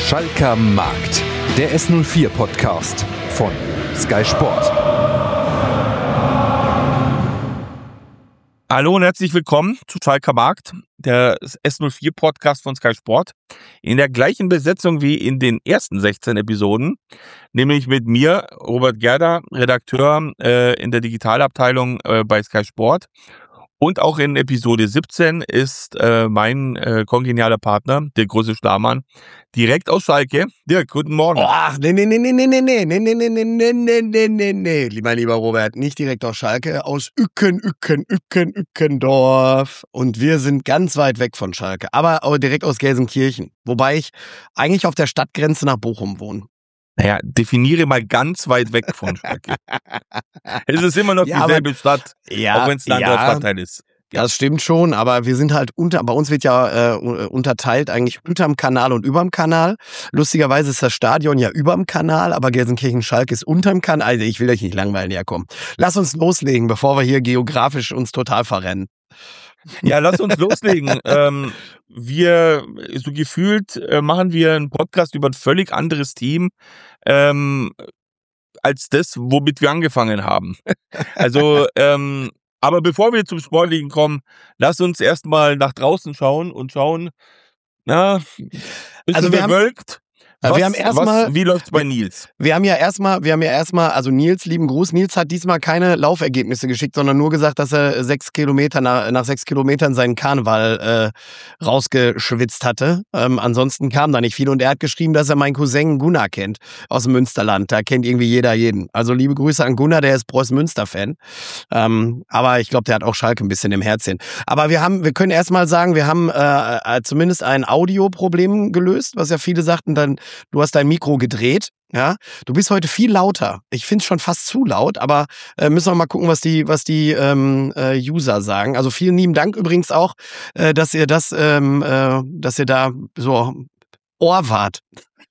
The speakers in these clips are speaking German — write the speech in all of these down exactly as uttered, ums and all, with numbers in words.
Schalker Markt, der S null vier Podcast von Sky Sport. Hallo und herzlich willkommen zu Schalker Markt, der S null vier Podcast von Sky Sport. In der gleichen Besetzung wie in den ersten sechzehn Episoden, nämlich mit mir, Robert Gerda, Redakteur äh, in der Digitalabteilung äh, bei Sky Sport. Und auch in Episode siebzehn ist äh, mein äh, kongenialer Partner, der große Starmann, direkt aus Schalke. Dirk, guten Morgen. Ach, nee, nee, nee, nee, nee, nee, nee, nee, nee, nee, nee, nee, nee, nee, nee, mein lieber Robert, nicht direkt aus Schalke, aus Ücken, Ücken, Ücken, Ückendorf. Und wir sind ganz weit weg von Schalke, aber auch direkt aus Gelsenkirchen. Wobei ich eigentlich auf der Stadtgrenze nach Bochum wohne. Naja, definiere mal ganz weit weg von Schalke. Es ist immer noch Ja, dieselbe aber- Stadt, Ja, auch wenn es ein anderer ja, Stadtteil ist. das stimmt schon, aber wir sind halt unter, bei uns wird ja äh, unterteilt eigentlich unterm Kanal und überm Kanal. Lustigerweise ist das Stadion ja überm Kanal, aber Gelsenkirchen-Schalke ist unterm Kanal. Also ich will euch nicht langweilen, ja komm. Lass uns loslegen, bevor wir hier geografisch uns total verrennen. Ja, lass uns loslegen. ähm, wir, so gefühlt, äh, machen wir einen Podcast über ein völlig anderes Team ähm, als das, womit wir angefangen haben. Also, ähm, aber bevor wir zum Sportlichen kommen, lass uns erstmal nach draußen schauen und schauen, na, bisschen Also wir haben- bewölkt. Also Was, wir haben erstmal- was, wie läuft's bei Nils? Wir haben ja erstmal, wir haben ja erstmal, also Nils, lieben Gruß, Nils hat diesmal keine Laufergebnisse geschickt, sondern nur gesagt, dass er sechs Kilometer nach, nach sechs Kilometern seinen Karneval äh, rausgeschwitzt hatte. Ähm, ansonsten kam da nicht viel und er hat geschrieben, dass er meinen Cousin Gunnar kennt aus dem Münsterland. Da kennt irgendwie jeder jeden. Also liebe Grüße an Gunnar, der ist Preußen-Münster-Fan. Ähm, aber ich glaube, der hat auch Schalke ein bisschen im Herzchen. Aber wir haben, wir können erstmal sagen, wir haben äh, zumindest ein Audioproblem gelöst, was ja viele sagten, dann du hast dein Mikro gedreht. Ja, du bist heute viel lauter. Ich finde es schon fast zu laut, aber äh, müssen wir mal gucken, was die, was die ähm, äh, User sagen. Also vielen lieben Dank übrigens auch, äh, dass ihr das, ähm, äh, dass ihr da so Ohr wart.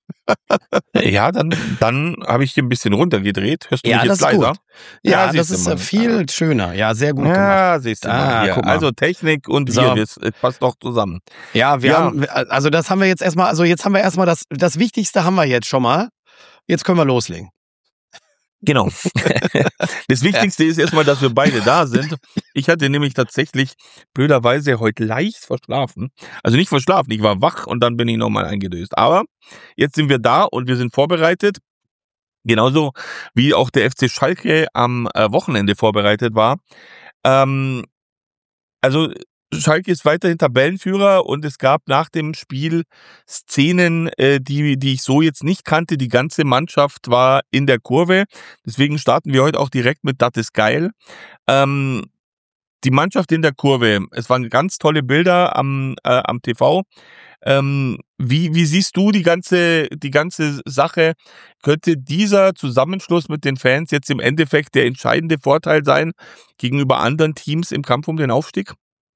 Ja, dann, dann habe ich dir ein bisschen runtergedreht. Hörst du Ja, mich jetzt das ist leiser? gut. Ja, das siehst du ist mal. äh, viel schöner. Ja, sehr gut gemacht. Ja, siehst du Ah, mal. Hier. guck mal. Also Technik und So. wir, das äh, passt doch zusammen. Ja, wir Ja. haben, also das haben wir jetzt erstmal, also jetzt haben wir erstmal das, das Wichtigste haben wir jetzt schon mal. Jetzt können wir loslegen. Genau. Das Wichtigste ist erstmal, dass wir beide da sind. Ich hatte nämlich tatsächlich blöderweise heute leicht verschlafen. Also nicht verschlafen, ich war wach und dann bin ich nochmal eingedöst. Aber jetzt sind wir da und wir sind vorbereitet. Genauso wie auch der F C Schalke am äh, Wochenende vorbereitet war. Ähm, also Schalke ist weiterhin Tabellenführer und es gab nach dem Spiel Szenen, äh, die, die ich so jetzt nicht kannte. Die ganze Mannschaft war in der Kurve. Deswegen starten wir heute auch direkt mit Das ist geil. Ähm, die Mannschaft in der Kurve. Es waren ganz tolle Bilder am, äh, am T V. Ähm, wie, wie siehst du die ganze, die ganze Sache? Könnte dieser Zusammenschluss mit den Fans jetzt im Endeffekt der entscheidende Vorteil sein gegenüber anderen Teams im Kampf um den Aufstieg?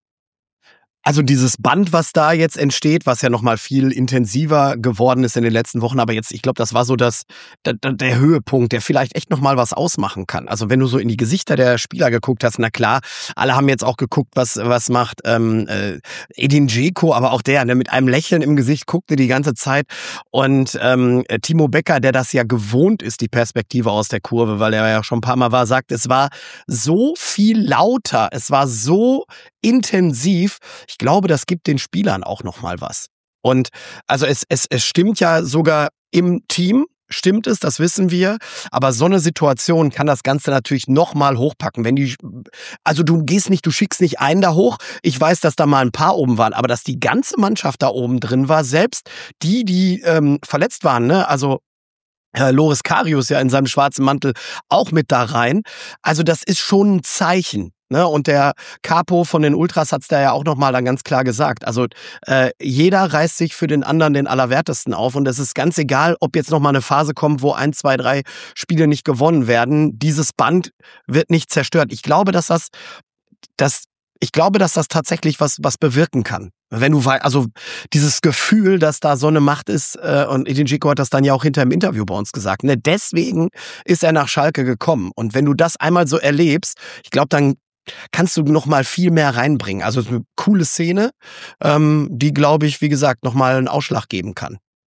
Also dieses Band, was da jetzt entsteht, was ja nochmal viel intensiver geworden ist in den letzten Wochen, aber jetzt, ich glaube, das war so das, der, der Höhepunkt, der vielleicht echt nochmal was ausmachen kann. Also wenn du so in die Gesichter der Spieler geguckt hast, na klar, alle haben jetzt auch geguckt, was was macht ähm, äh, Edin Dzeko, aber auch der, der mit einem Lächeln im Gesicht guckte die ganze Zeit. Und ähm, Timo Becker, der das ja gewohnt ist, die Perspektive aus der Kurve, weil er ja schon ein paar Mal war, sagt, es war so viel lauter, es war so intensiv. Ich glaube, das gibt den Spielern auch noch mal was. Und also es, es, es stimmt ja sogar im Team, stimmt es, das wissen wir. Aber so eine Situation kann das Ganze natürlich noch mal hochpacken. Wenn die, also du gehst nicht, du schickst nicht einen da hoch. Ich weiß, dass da mal ein paar oben waren, aber dass die ganze Mannschaft da oben drin war, selbst die, die ähm, verletzt waren, ne, also Herr Loris Karius ja in seinem schwarzen Mantel auch mit da rein. Also das ist schon ein Zeichen. Ne? Und der Capo von den Ultras hat's da ja auch nochmal dann ganz klar gesagt. Also äh, jeder reißt sich für den anderen den Allerwertesten auf. Und es ist ganz egal, ob jetzt nochmal eine Phase kommt, wo ein, zwei, drei Spiele nicht gewonnen werden. Dieses Band wird nicht zerstört. Ich glaube, dass das, das ich glaube, dass das tatsächlich was, was bewirken kann. Wenn du, also dieses Gefühl, dass da so eine Macht ist, äh, und Edin Dzeko hat das dann ja auch hinter im Interview bei uns gesagt, ne, deswegen ist er nach Schalke gekommen. Und wenn du das einmal so erlebst, ich glaube, dann kannst du noch mal viel mehr reinbringen. Also eine coole Szene, ähm, die, glaube ich, wie gesagt, noch mal einen Ausschlag geben kann.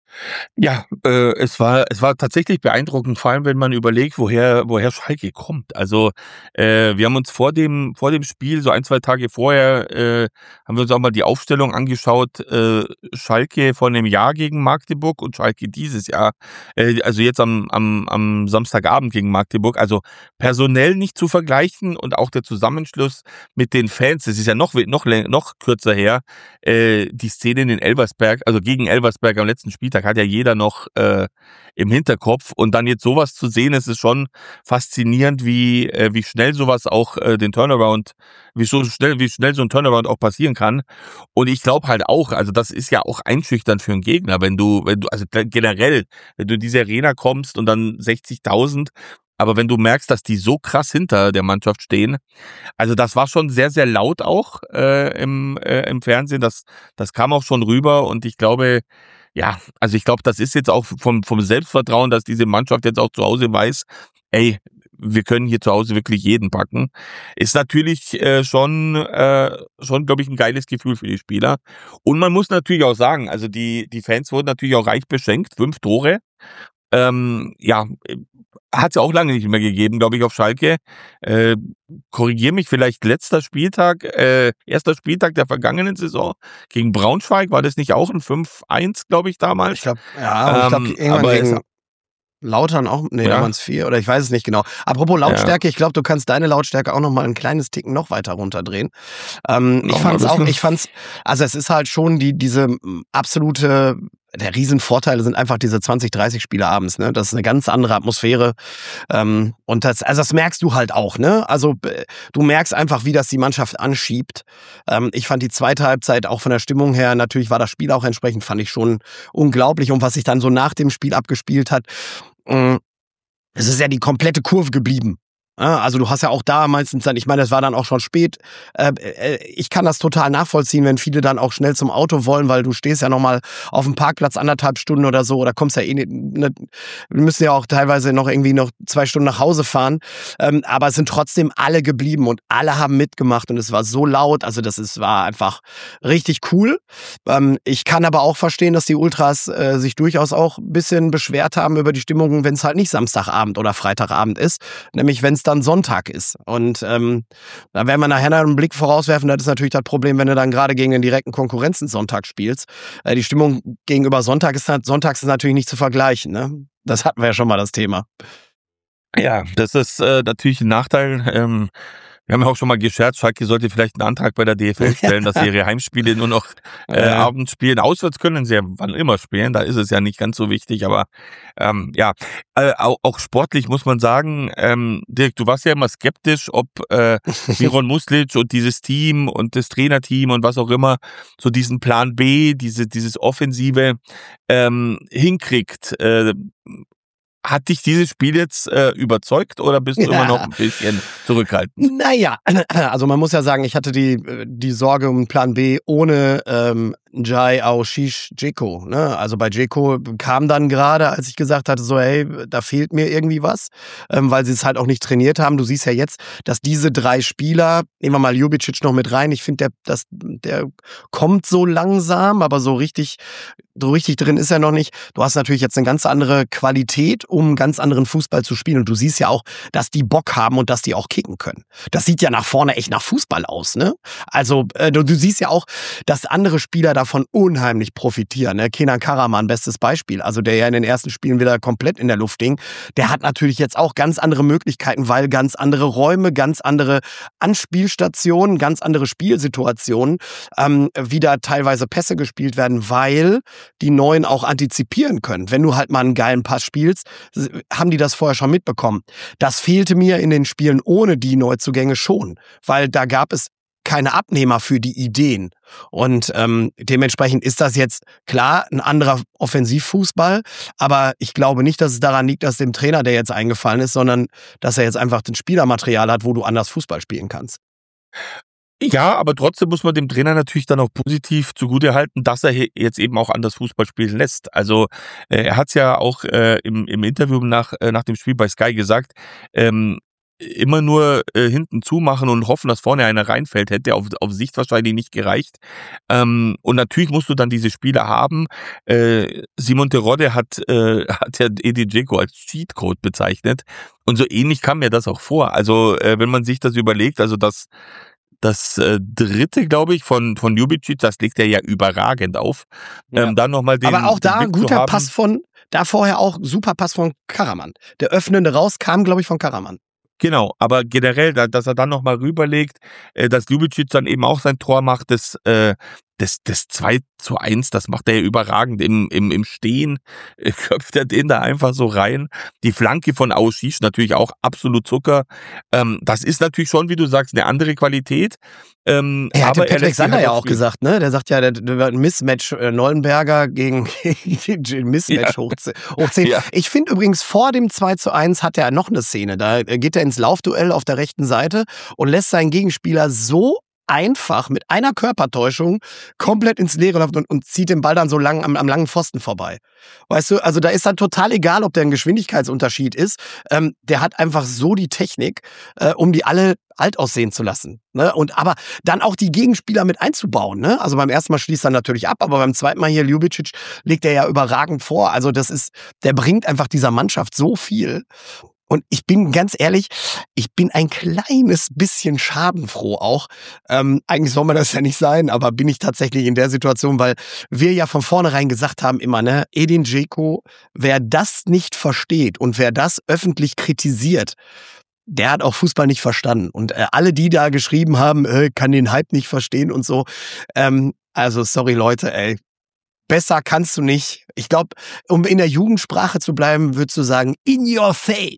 Ja, äh, es war es war tatsächlich beeindruckend, vor allem wenn man überlegt, woher woher Schalke kommt. Also, äh, wir haben uns vor dem vor dem Spiel, so ein, zwei Tage vorher, äh, haben wir uns auch mal die Aufstellung angeschaut, äh, Schalke vor 'nem Jahr gegen Magdeburg und Schalke dieses Jahr, äh, also jetzt am am am Samstagabend gegen Magdeburg. Also, personell nicht zu vergleichen und auch der Zusammenschluss mit den Fans, das ist ja noch we noch lä noch kürzer her, äh, die Szenen in Elversberg, also gegen Elversberg am letzten Spieltag hat ja jeder noch äh, im Hinterkopf und dann jetzt sowas zu sehen, es ist schon faszinierend, wie äh, wie schnell sowas auch äh, den Turnaround, wie so schnell wie schnell so ein Turnaround auch passieren kann. Und ich glaube halt auch, also das ist ja auch einschüchternd für einen Gegner, wenn du wenn du also generell, wenn du in diese Arena kommst und dann sechzigtausend, aber wenn du merkst, dass die so krass hinter der Mannschaft stehen, also das war schon sehr, sehr laut auch äh, im, äh, im Fernsehen. Das, das kam auch schon rüber und ich glaube, ja, also ich glaube, das ist jetzt auch vom, vom Selbstvertrauen, dass diese Mannschaft jetzt auch zu Hause weiß, ey, wir können hier zu Hause wirklich jeden packen. Ist natürlich äh, schon, äh, schon, glaube ich, ein geiles Gefühl für die Spieler. Und man muss natürlich auch sagen, also die, die Fans wurden natürlich auch reich beschenkt, fünf Tore. Ähm, ja, hat es ja auch lange nicht mehr gegeben, glaube ich, auf Schalke. Äh, Korrigiere mich, vielleicht letzter Spieltag, äh, erster Spieltag der vergangenen Saison gegen Braunschweig, war das nicht auch ein fünf eins, glaube ich, Ich damals? glaube, ja, und ich glaube, Ähm, irgendwann aber es, gegen Lautern auch, nee, da waren ja, es vier oder ich weiß es nicht genau. Apropos ja, Lautstärke, ich glaube, du kannst deine Lautstärke auch noch mal ein kleines Ticken noch weiter runterdrehen. Ähm, ich noch mal ein fand's auch, bisschen. ich fand's, also es ist halt schon die diese mm, absolute, der Riesenvorteile sind einfach diese zwanzig, dreißig Spiele abends, ne? Das ist eine ganz andere Atmosphäre. Ähm, und das, also das merkst du halt auch, ne? Also b- du merkst einfach, wie das die Mannschaft anschiebt. Ähm, ich fand die zweite Halbzeit auch von der Stimmung her, natürlich war das Spiel auch entsprechend, fand ich schon unglaublich. Und was sich dann so nach dem Spiel abgespielt hat, mh, es ist ja die komplette Kurve geblieben. Ja, also du hast ja auch da meistens dann, ich meine, es war dann auch schon spät. Äh, äh, ich kann das total nachvollziehen, wenn viele dann auch schnell zum Auto wollen, weil du stehst ja nochmal auf dem Parkplatz anderthalb Stunden oder so oder kommst ja eh nicht, ne, wir müssen ja auch teilweise noch irgendwie noch zwei Stunden nach Hause fahren. Ähm, aber es sind trotzdem alle geblieben und alle haben mitgemacht und es war so laut. Also das ist, war einfach richtig cool. Ähm, ich kann aber auch verstehen, dass die Ultras äh, sich durchaus auch ein bisschen beschwert haben über die Stimmung, wenn es halt nicht Samstagabend oder Freitagabend ist, nämlich wenn es dann Sonntag ist. Und ähm, da werden wir nachher noch einen Blick vorauswerfen, das ist natürlich das Problem, wenn du dann gerade gegen den direkten Konkurrenzen Sonntag spielst. Äh, die Stimmung gegenüber Sonntag ist, Sonntags ist natürlich nicht zu vergleichen. Ne? Das hatten wir ja schon mal das Thema. Ja, das ist äh, natürlich ein Nachteil. Ähm, wir haben ja auch schon mal gescherzt, Schalke sollte vielleicht einen Antrag bei der D F L stellen, dass sie ihre Heimspiele nur noch äh, Ja. abends spielen. Auswärts können sie ja wann immer spielen, da ist es ja nicht ganz so wichtig, aber ähm, ja, äh, auch, auch sportlich muss man sagen, ähm, Dirk, du warst ja immer skeptisch, ob äh, Miron Muslic und dieses Team und das Trainerteam und was auch immer so diesen Plan B, diese dieses Offensive ähm, hinkriegt. Äh, Hat dich dieses Spiel jetzt äh, überzeugt oder bist du immer noch Ja. ein bisschen zurückhaltend? Naja, also man muss ja sagen, ich hatte die, die Sorge um Plan B ohne ähm, Njai Aoshish Dzeko. Ne? Also bei Dzeko kam dann gerade, als ich gesagt hatte, so hey, da fehlt mir irgendwie was, ähm, weil sie es halt auch nicht trainiert haben. Du siehst ja jetzt, dass diese drei Spieler, nehmen wir mal Ljubicic noch mit rein, ich finde, der, das, der kommt so langsam, aber so richtig, so richtig drin ist er noch nicht. Du hast natürlich jetzt eine ganz andere Qualität, um ganz anderen Fußball zu spielen. Und du siehst ja auch, dass die Bock haben und dass die auch kicken können. Das sieht ja nach vorne echt nach Fußball aus, ne? Also äh, du, du siehst ja auch, dass andere Spieler davon unheimlich profitieren. Ne? Kenan Karaman, bestes Beispiel. Also der ja in den ersten Spielen wieder komplett in der Luft hing. Der hat natürlich jetzt auch ganz andere Möglichkeiten, weil ganz andere Räume, ganz andere Anspielstationen, ganz andere Spielsituationen, ähm, wieder teilweise Pässe gespielt werden, weil die Neuen auch antizipieren können. Wenn du halt mal einen geilen Pass spielst, haben die das vorher schon mitbekommen. Das fehlte mir in den Spielen ohne die Neuzugänge schon, weil da gab es keine Abnehmer für die Ideen. Und ähm, dementsprechend ist das jetzt klar ein anderer Offensivfußball, aber ich glaube nicht, dass es daran liegt, dass dem Trainer der jetzt eingefallen ist, sondern dass er jetzt einfach ein Spielermaterial hat, wo du anders Fußball spielen kannst. Ja, aber trotzdem muss man dem Trainer natürlich dann auch positiv zugutehalten, dass er hier jetzt eben auch anders Fußball spielen lässt. Also äh, er hat es ja auch äh, im, im Interview nach, äh, nach dem Spiel bei Sky gesagt, ähm, immer nur äh, hinten zumachen und hoffen, dass vorne einer reinfällt, hätte auf, auf Sicht wahrscheinlich nicht gereicht. Ähm, und natürlich musst du dann diese Spieler haben. Äh, Simon Terodde hat, äh, hat ja Edin Dzeko als Cheatcode bezeichnet. Und so ähnlich kam mir das auch vor. Also äh, wenn man sich das überlegt, also das Das äh, dritte, glaube ich, von, von Ljubicic, das legt er ja überragend auf. Ja. Ähm, dann nochmal den. Aber auch da den Blick guter zu haben. Pass von, da vorher auch super Pass von Karaman. Der öffnende raus kam, glaube ich, von Karaman. Genau, aber generell, da- dass er dann nochmal rüberlegt, äh, dass Ljubicic dann eben auch sein Tor macht, das, äh, das, das zwei zu eins, das macht er ja überragend im, im, im Stehen, äh, köpft er den da einfach so rein. Die Flanke von Auschis natürlich auch absolut Zucker. Ähm, das ist natürlich schon, wie du sagst, eine andere Qualität. Ähm, Er hatte aber er Patrick lässt sie Sander halt ja auch auch spielen. gesagt, ne? Der sagt ja, der, der wird ein Mismatch äh, Neuenberger gegen gegen Mismatch Ja. hoch, hoch zehn. Ja. Ich finde übrigens, vor dem zwei zu eins hat er noch eine Szene. Da äh, geht er ins Laufduell auf der rechten Seite und lässt seinen Gegenspieler so einfach mit einer Körpertäuschung komplett ins Leere laufen und, und zieht den Ball dann so lang am, am langen Pfosten vorbei. Weißt du, also da ist dann total egal, ob der ein Geschwindigkeitsunterschied ist. Ähm, der hat einfach so die Technik, äh, um die alle alt aussehen zu lassen. Ne? Und aber dann auch die Gegenspieler mit einzubauen. Ne? Also beim ersten Mal schließt er natürlich ab, aber beim zweiten Mal hier Ljubicic legt er ja überragend vor. Also das ist, der bringt einfach dieser Mannschaft so viel. Und ich bin ganz ehrlich, ich bin ein kleines bisschen schadenfroh auch. Ähm, eigentlich soll man das ja nicht sein, aber bin ich tatsächlich in der Situation, weil wir ja von vornherein gesagt haben immer, ne, Edin Dzeko, wer das nicht versteht und wer das öffentlich kritisiert, der hat auch Fußball nicht verstanden. Und äh, alle, die da geschrieben haben, äh, kann den Hype nicht verstehen und so, ähm, also sorry Leute, ey, besser kannst du nicht. Ich glaube, um in der Jugendsprache zu bleiben, würdest du sagen, in your face.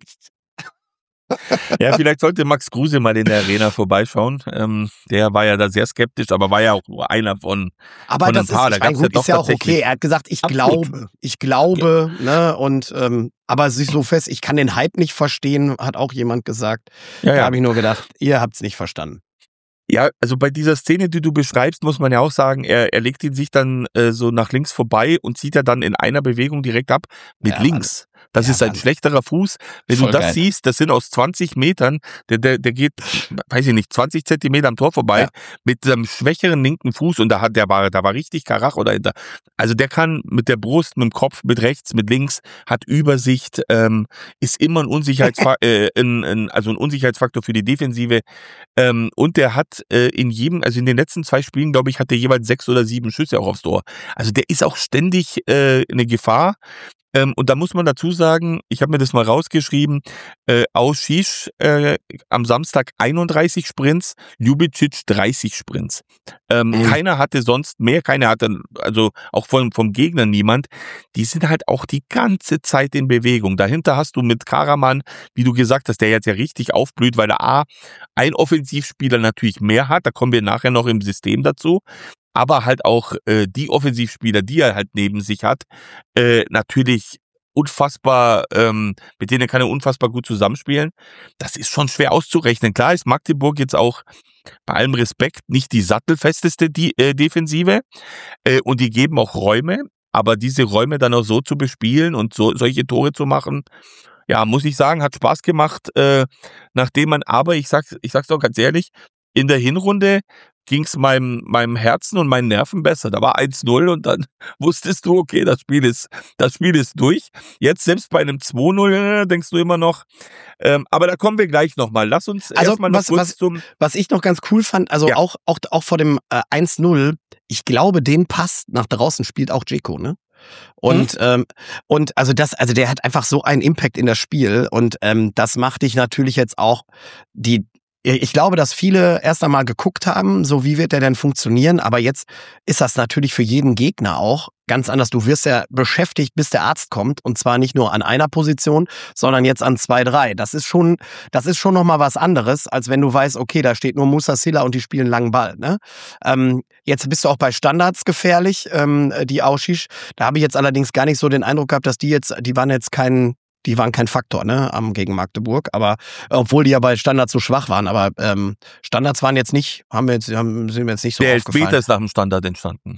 Ja, vielleicht sollte Max Kruse mal in der Arena vorbeischauen. Ähm, der war ja da sehr skeptisch, aber war ja auch nur einer von, Aber von das ein paar. ist, Da ich mein, gab's ja gut, doch ist ja auch tatsächlich- okay. Er hat gesagt, ich Absolut. glaube, ich glaube, ne, und, ähm, aber sich so fest, ich kann den Hype nicht verstehen, hat auch jemand gesagt. Ja, Da ja. habe ich nur gedacht, ihr habt's nicht verstanden. Ja, also bei dieser Szene, die du beschreibst, muss man ja auch sagen, er, er legt ihn sich dann äh, so nach links vorbei und zieht er dann in einer Bewegung direkt ab mit Ja, links. Das Ja, ist ein Wahnsinn. schlechterer Fuß. Wenn Voll du das geil. siehst, das sind aus zwanzig Metern, der, der, der geht, weiß ich nicht, zwanzig Zentimeter am Tor vorbei Ja. mit einem schwächeren linken Fuß und da hat der war, da war richtig Karach oder da, also der kann mit der Brust, mit dem Kopf, mit rechts, mit links, hat Übersicht, ähm, ist immer ein Unsicherheitsfaktor, äh, ein, ein, also ein Unsicherheitsfaktor für die Defensive. Ähm, und der hat äh, in jedem, also in den letzten zwei Spielen, glaube ich, hat der jeweils sechs oder sieben Schüsse auch aufs Tor. Also der ist auch ständig äh, eine Gefahr. Ähm, und da muss man dazu sagen, ich habe mir das mal rausgeschrieben, äh, Auschis äh, am Samstag einunddreißig Sprints, Ljubicic dreißig Sprints. Ähm, Mhm. Keiner hatte sonst mehr, keiner hatte, also auch vom, vom Gegner niemand. Die sind halt auch die ganze Zeit in Bewegung. Dahinter hast du mit Karaman, wie du gesagt hast, der jetzt ja richtig aufblüht, weil er A, ein Offensivspieler natürlich mehr hat, da kommen wir nachher noch im System dazu, aber halt auch äh, die Offensivspieler, die er halt neben sich hat, äh, natürlich unfassbar, ähm, mit denen kann er unfassbar gut zusammenspielen. Das ist schon schwer auszurechnen. Klar ist Magdeburg jetzt auch bei allem Respekt nicht die sattelfesteste die, äh, Defensive äh, und die geben auch Räume, aber diese Räume dann auch so zu bespielen und so solche Tore zu machen, ja, muss ich sagen, hat Spaß gemacht, äh, nachdem man aber, ich sag's, ich sag's doch ganz ehrlich, in der Hinrunde ging's meinem, meinem Herzen und meinen Nerven besser. Da war eins null und dann wusstest du, okay, das Spiel ist, das Spiel ist durch. Jetzt selbst bei einem zwei null äh, denkst du immer noch, ähm, aber da kommen wir gleich nochmal. Lass uns Also, erstmal noch was- kurz was- zum, Was ich noch ganz cool fand, also Ja. auch, auch, auch vor dem äh, eins null, ich glaube, den Pass nach draußen spielt auch Dzeko, ne? Und, ähm, und also das, also der hat einfach so einen Impact in das Spiel und ähm, das macht dich natürlich jetzt auch die. Ich glaube, dass viele erst einmal geguckt haben, so wie wird der denn funktionieren, aber jetzt ist das natürlich für jeden Gegner auch ganz anders. Du wirst ja beschäftigt, bis der Arzt kommt und zwar nicht nur an einer Position, sondern jetzt an zwei, drei. Das ist schon, das ist schon nochmal was anderes, als wenn du weißt, okay, da steht nur Musa Silla und die spielen langen Ball. Ne? Ähm, jetzt bist du auch bei Standards gefährlich, ähm, die Auschis. Da habe ich jetzt allerdings gar nicht so den Eindruck gehabt, dass die jetzt, die waren jetzt kein Die waren kein Faktor, ne, am gegen Magdeburg, aber obwohl die ja bei Standards so schwach waren, aber ähm, Standards waren jetzt nicht, haben wir jetzt, haben, sind mir jetzt nicht so der aufgefallen. Elfmeter ist nach dem Standard entstanden.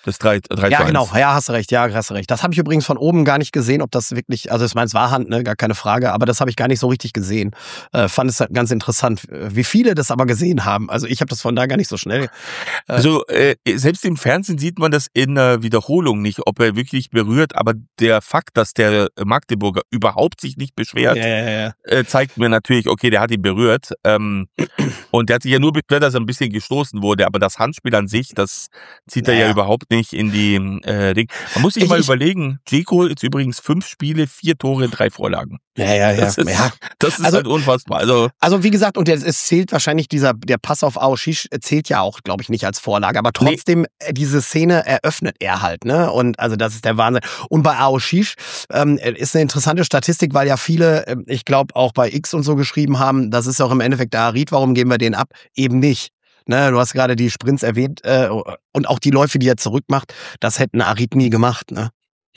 Das drei zu eins. Ja, genau. Ja, hast du recht. Ja, hast du recht. Das habe ich übrigens von oben gar nicht gesehen, ob das wirklich, also ich meine, es war Hand, ne, gar keine Frage, aber das habe ich gar nicht so richtig gesehen. Äh, fand es halt ganz interessant, wie viele das aber gesehen haben. Also ich habe das von da gar nicht so schnell. Äh, Also äh, selbst im Fernsehen sieht man das in der Wiederholung nicht, ob er wirklich berührt, aber der Fakt, dass der Magdeburger überhaupt sich nicht beschwert, ja, ja, ja. Äh, zeigt mir natürlich, okay, der hat ihn berührt. Ähm, und der hat sich ja nur beschwert, dass er ein bisschen gestoßen wurde, aber das Handspiel an sich, das zieht er Naja. ja überhaupt nicht in die äh, Ding. Man muss sich Ich- mal ich- überlegen, Dzeko jetzt übrigens fünf Spiele, vier Tore, drei Vorlagen. Ja, ja, ja. Das ist, ja. das ist Also- halt unfassbar. Also Also wie gesagt, und es zählt wahrscheinlich dieser, der Pass auf Aoshish zählt ja auch, glaube ich, nicht als Vorlage, aber trotzdem, äh, diese Szene eröffnet er halt, ne? Und also das ist der Wahnsinn. Und bei Aoshish ähm, ist eine interessante Statistik, weil ja viele, ähm, ich glaube auch bei X und so geschrieben haben, das ist auch im Endeffekt der Harit, warum geben wir den ab? Eben nicht. Ne, du hast gerade die Sprints erwähnt äh, und auch die Läufe, die er zurückmacht, das hätten Harit nie gemacht, ne?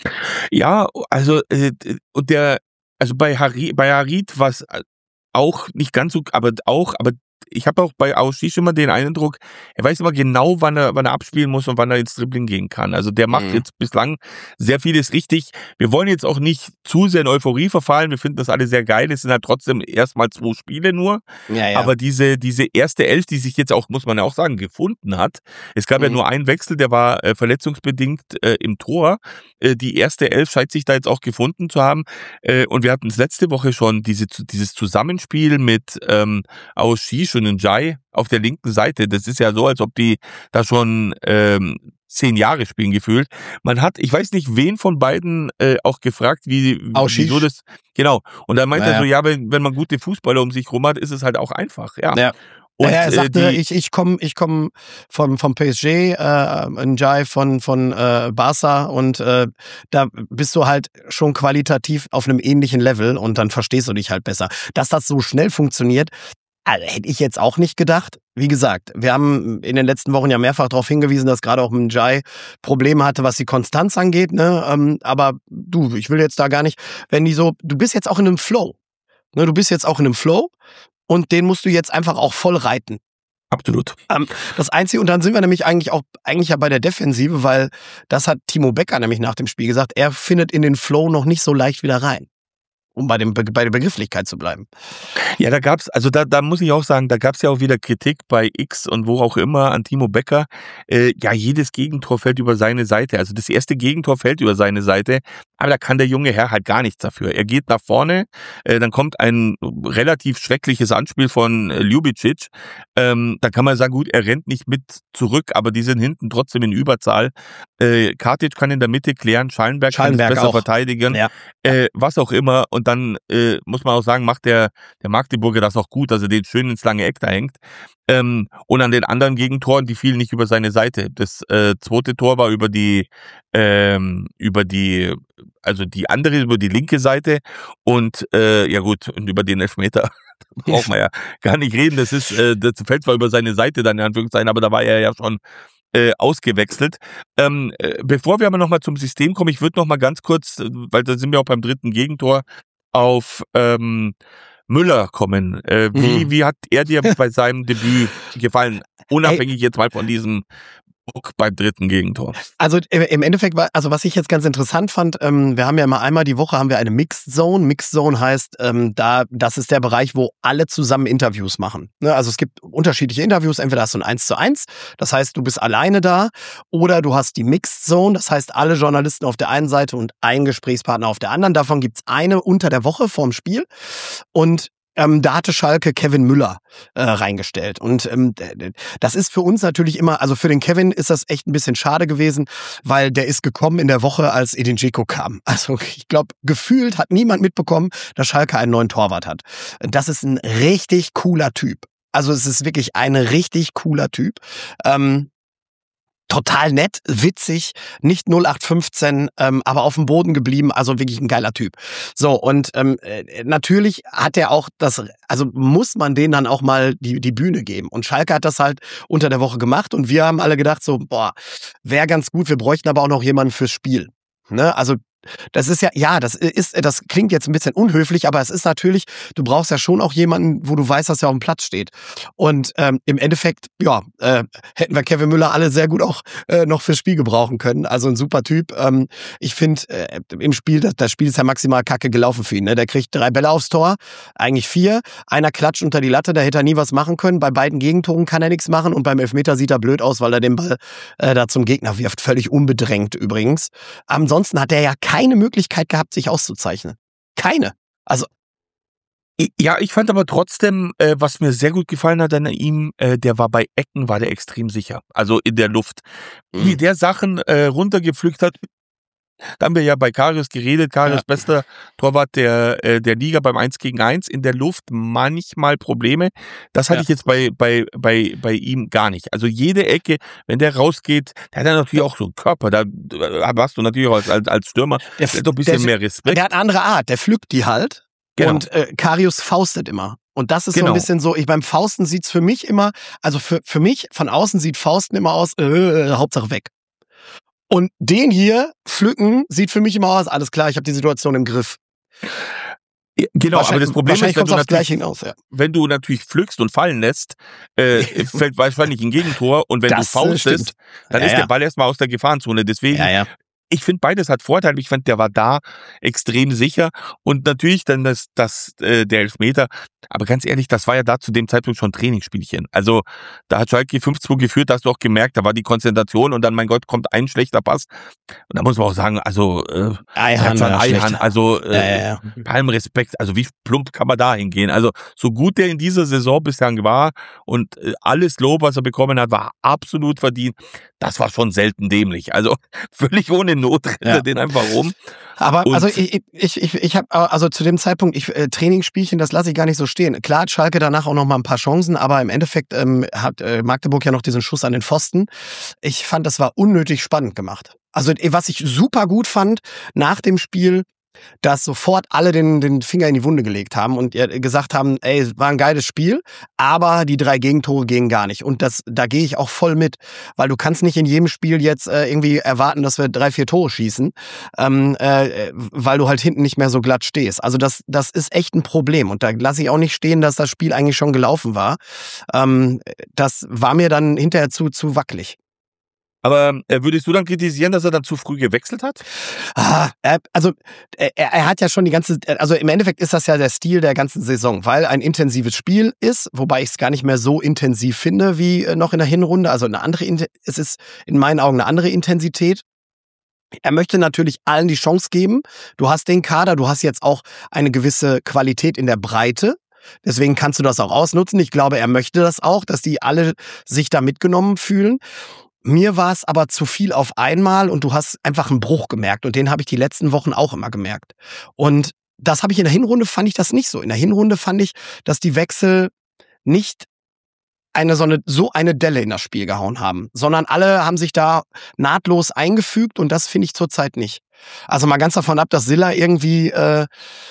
ja, also äh, und der, also bei Harit, bei Harit war es auch nicht ganz so, aber auch, aber ich habe auch bei Aoshish immer den Eindruck, er weiß immer genau, wann er, wann er abspielen muss und wann er ins Dribbling gehen kann. Also der macht Mhm. jetzt bislang sehr vieles richtig. Wir wollen jetzt auch nicht zu sehr in Euphorie verfallen. Wir finden das alle sehr geil. Es sind halt trotzdem erstmal zwei Spiele nur. Ja, ja. Aber diese, diese erste Elf, die sich jetzt auch, muss man ja auch sagen, gefunden hat. Es gab ja Mhm. nur einen Wechsel, der war äh, verletzungsbedingt äh, im Tor. Äh, die erste Elf scheint sich da jetzt auch gefunden zu haben. Äh, und wir hatten es letzte Woche schon, diese, dieses Zusammenspiel mit ähm, Aoshish und Njai auf der linken Seite. Das ist ja so, als ob die da schon ähm, zehn Jahre spielen gefühlt. Man hat, ich weiß nicht, wen von beiden äh, auch gefragt, wie Aoshish. wieso das. Genau. Und dann meint Ja, er so, ja. ja, wenn, wenn man gute Fußballer um sich rum hat, ist es halt auch einfach. Ja. Ja. Und ja, er sagte, äh, die, ich, ich komme ich komm vom, vom P S G, äh, Njai von, von äh, Barca und äh, da bist du halt schon qualitativ auf einem ähnlichen Level und dann verstehst du dich halt besser. Dass das so schnell funktioniert, also, hätte ich jetzt auch nicht gedacht. Wie gesagt, wir haben in den letzten Wochen ja mehrfach darauf hingewiesen, dass gerade auch Njai Probleme hatte, was die Konstanz angeht. Ne? Ähm, aber du, ich will jetzt da gar nicht, wenn die so, du bist jetzt auch in einem Flow. Ne? Du bist jetzt auch in einem Flow und den musst du jetzt einfach auch voll reiten. absolut. Das Einzige, und dann sind wir nämlich eigentlich auch eigentlich ja bei der Defensive, weil das hat Timo Becker nämlich nach dem Spiel gesagt, er findet in den Flow noch nicht so leicht wieder rein. Um bei, dem, bei der Begrifflichkeit zu bleiben. Ja, da gab's, also da, da muss ich auch sagen, da gab's ja auch wieder Kritik bei X und wo auch immer an Timo Becker. Äh, ja, jedes Gegentor fällt über seine Seite. Also das erste Gegentor fällt über seine Seite, aber da kann der junge Herr halt gar nichts dafür. Er geht nach vorne, äh, dann kommt ein relativ schreckliches Anspiel von äh, Ljubicic. Ähm, da kann man sagen, gut, er rennt nicht mit zurück, aber die sind hinten trotzdem in Überzahl. Äh, Katic kann in der Mitte klären, Schallenberg, Schallenberg kann es besser auch. verteidigen. Ja. Äh, was auch immer. Und dann äh, muss man auch sagen, macht der, der Magdeburger das auch gut, dass er den schön ins lange Eck da hängt. Ähm, und an den anderen Gegentoren, die fielen nicht über seine Seite. Das äh, zweite Tor war über die, ähm, über die, also die andere, über die linke Seite. Und äh, ja gut, und über den Elfmeter braucht man ja gar nicht reden. Das ist, äh, das fällt zwar über seine Seite dann in Anführungszeichen, aber da war er ja schon Äh, ausgewechselt. Ähm, äh, bevor wir aber nochmal zum System kommen, ich würde nochmal ganz kurz, äh, weil da sind wir auch beim dritten Gegentor, auf ähm, Müller kommen. Äh, wie, Mhm. wie hat er dir bei seinem Debüt gefallen? Unabhängig jetzt mal von diesem Druck beim dritten Gegentor. Also äh, im Endeffekt war, also was ich jetzt ganz interessant fand, ähm, wir haben ja mal einmal die Woche haben wir eine Mixed Zone. Mixed Zone heißt, ähm, da, das ist der Bereich, wo alle zusammen Interviews machen. Ne? Also es gibt unterschiedliche Interviews, entweder hast du ein eins zu eins, das heißt, du bist alleine da, oder du hast die Mixed Zone, das heißt, alle Journalisten auf der einen Seite und ein Gesprächspartner auf der anderen. Davon gibt's eine unter der Woche vorm Spiel. Und Ähm, da hatte Schalke Kevin Müller äh, reingestellt. Und ähm, das ist für uns natürlich immer, also für den Kevin ist das echt ein bisschen schade gewesen, weil der ist gekommen in der Woche, als Edin Dzeko kam. Also ich glaube, gefühlt hat niemand mitbekommen, dass Schalke einen neuen Torwart hat. Das ist ein richtig cooler Typ. Also es ist wirklich ein richtig cooler Typ. Ähm, Total nett, witzig, nicht null acht fünfzehn, ähm, aber auf dem Boden geblieben, also wirklich ein geiler Typ. So, und ähm, äh, natürlich hat er auch das, also muss man denen dann auch mal die, die Bühne geben. Und Schalke hat das halt unter der Woche gemacht und wir haben alle gedacht so, boah, wäre ganz gut, wir bräuchten aber auch noch jemanden fürs Spiel. Ne? Also Das ist ja, ja, das ist, das klingt jetzt ein bisschen unhöflich, aber es ist natürlich, du brauchst ja schon auch jemanden, wo du weißt, dass er auf dem Platz steht. Und ähm, im Endeffekt, ja, äh, hätten wir Kevin Müller alle sehr gut auch äh, noch fürs Spiel gebrauchen können. Also ein super Typ. Ähm, ich finde, äh, im Spiel, das, das Spiel ist ja maximal kacke gelaufen für ihn. Ne? Der kriegt drei Bälle aufs Tor, eigentlich vier. Einer klatscht unter die Latte, da hätte er nie was machen können. Bei beiden Gegentoren kann er nichts machen und beim Elfmeter sieht er blöd aus, weil er den Ball äh, da zum Gegner wirft. Völlig unbedrängt übrigens. Ansonsten hat er ja keine Möglichkeit gehabt, sich auszuzeichnen. Keine. Also ja, ich fand aber trotzdem, äh, was mir sehr gut gefallen hat an ihm, äh, der war bei Ecken, war der extrem sicher. Also in der Luft. Wie Mhm. der Sachen äh, runtergepflückt hat, da haben wir ja bei Karius geredet. Karius Ja. bester Torwart der, äh, der Liga beim eins gegen eins. In der Luft manchmal Probleme. Das hatte Ja. ich jetzt bei, bei, bei, bei ihm gar nicht. Also jede Ecke, wenn der rausgeht, der hat ja natürlich auch so einen Körper. Da äh, hast du natürlich auch als, als, als Stürmer Der, vielleicht doch ein bisschen der, mehr Respekt. der hat eine andere Art, der pflückt die halt. Genau. Und äh, Karius faustet immer. Und das ist so Genau. ein bisschen so, ich beim Fausten sieht's für mich immer, also für, für mich von außen sieht Fausten immer aus, äh, Hauptsache weg. Und den hier, pflücken, sieht für mich immer aus, alles klar, ich habe die Situation im Griff. Ja, genau, aber das Problem ist, wahrscheinlich wenn kommt's du, aufs Gleiche natürlich, hinaus, ja. wenn du natürlich pflückst und fallen lässt, äh, fällt wahrscheinlich ein Gegentor und wenn Das, du äh, faustest, stimmt. dann Ja, ist ja. der Ball erstmal aus der Gefahrenzone. Deswegen, Ja, ja. ich finde, beides hat Vorteile. Ich fand, der war da extrem sicher und natürlich dann das, das äh, der Elfmeter. Aber ganz ehrlich, das war ja da zu dem Zeitpunkt schon Trainingsspielchen. Also da hat Schalke fünf zwei geführt, da hast du auch gemerkt, da war die Konzentration und dann, mein Gott, kommt ein schlechter Pass. Und da muss man auch sagen, also äh, Eihan, Can ja, Eihan, schlecht. also äh, Ja, ja, ja. bei allem Respekt, also wie plump kann man da hingehen? Also so gut der in dieser Saison bislang war und äh, alles Lob, was er bekommen hat, war absolut verdient. Das war schon selten dämlich. Also völlig ohne Not rennt Ja. er den einfach rum. Aber Und- also ich ich ich ich habe also zu dem Zeitpunkt ich äh, Trainingsspielchen, das lasse ich gar nicht so stehen. Klar hat Schalke danach auch noch mal ein paar Chancen, aber im Endeffekt ähm, hat äh, Magdeburg ja noch diesen Schuss an den Pfosten. Ich fand, das war unnötig spannend gemacht. Also äh, was ich super gut fand nach dem Spiel, dass sofort alle den, den Finger in die Wunde gelegt haben und äh, gesagt haben, ey, es war ein geiles Spiel, aber die drei Gegentore gingen gar nicht. Und das, da gehe ich auch voll mit, weil du kannst nicht in jedem Spiel jetzt äh, irgendwie erwarten, dass wir drei, vier Tore schießen, ähm, äh, weil du halt hinten nicht mehr so glatt stehst. Also das, das ist echt ein Problem. Und da lasse ich auch nicht stehen, dass das Spiel eigentlich schon gelaufen war. Ähm, das war mir dann hinterher zu, zu wackelig. Aber äh, würdest du dann kritisieren, dass er dann zu früh gewechselt hat? Ah, er, also er, er hat ja schon die ganze, also im Endeffekt ist das ja der Stil der ganzen Saison, weil ein intensives Spiel ist, wobei ich es gar nicht mehr so intensiv finde wie noch in der Hinrunde. Also eine andere, es ist in meinen Augen eine andere Intensität. Er möchte natürlich allen die Chance geben. Du hast den Kader, du hast jetzt auch eine gewisse Qualität in der Breite. Deswegen kannst du das auch ausnutzen. Ich glaube, er möchte das auch, dass die alle sich da mitgenommen fühlen. Mir war es aber zu viel auf einmal und du hast einfach einen Bruch gemerkt und den habe ich die letzten Wochen auch immer gemerkt. Und das habe ich in der Hinrunde, fand ich das nicht so. In der Hinrunde fand ich, dass die Wechsel nicht eine so eine, so eine Delle in das Spiel gehauen haben, sondern alle haben sich da nahtlos eingefügt und das finde ich zurzeit nicht. Also mal ganz davon ab, dass Silla irgendwie, äh,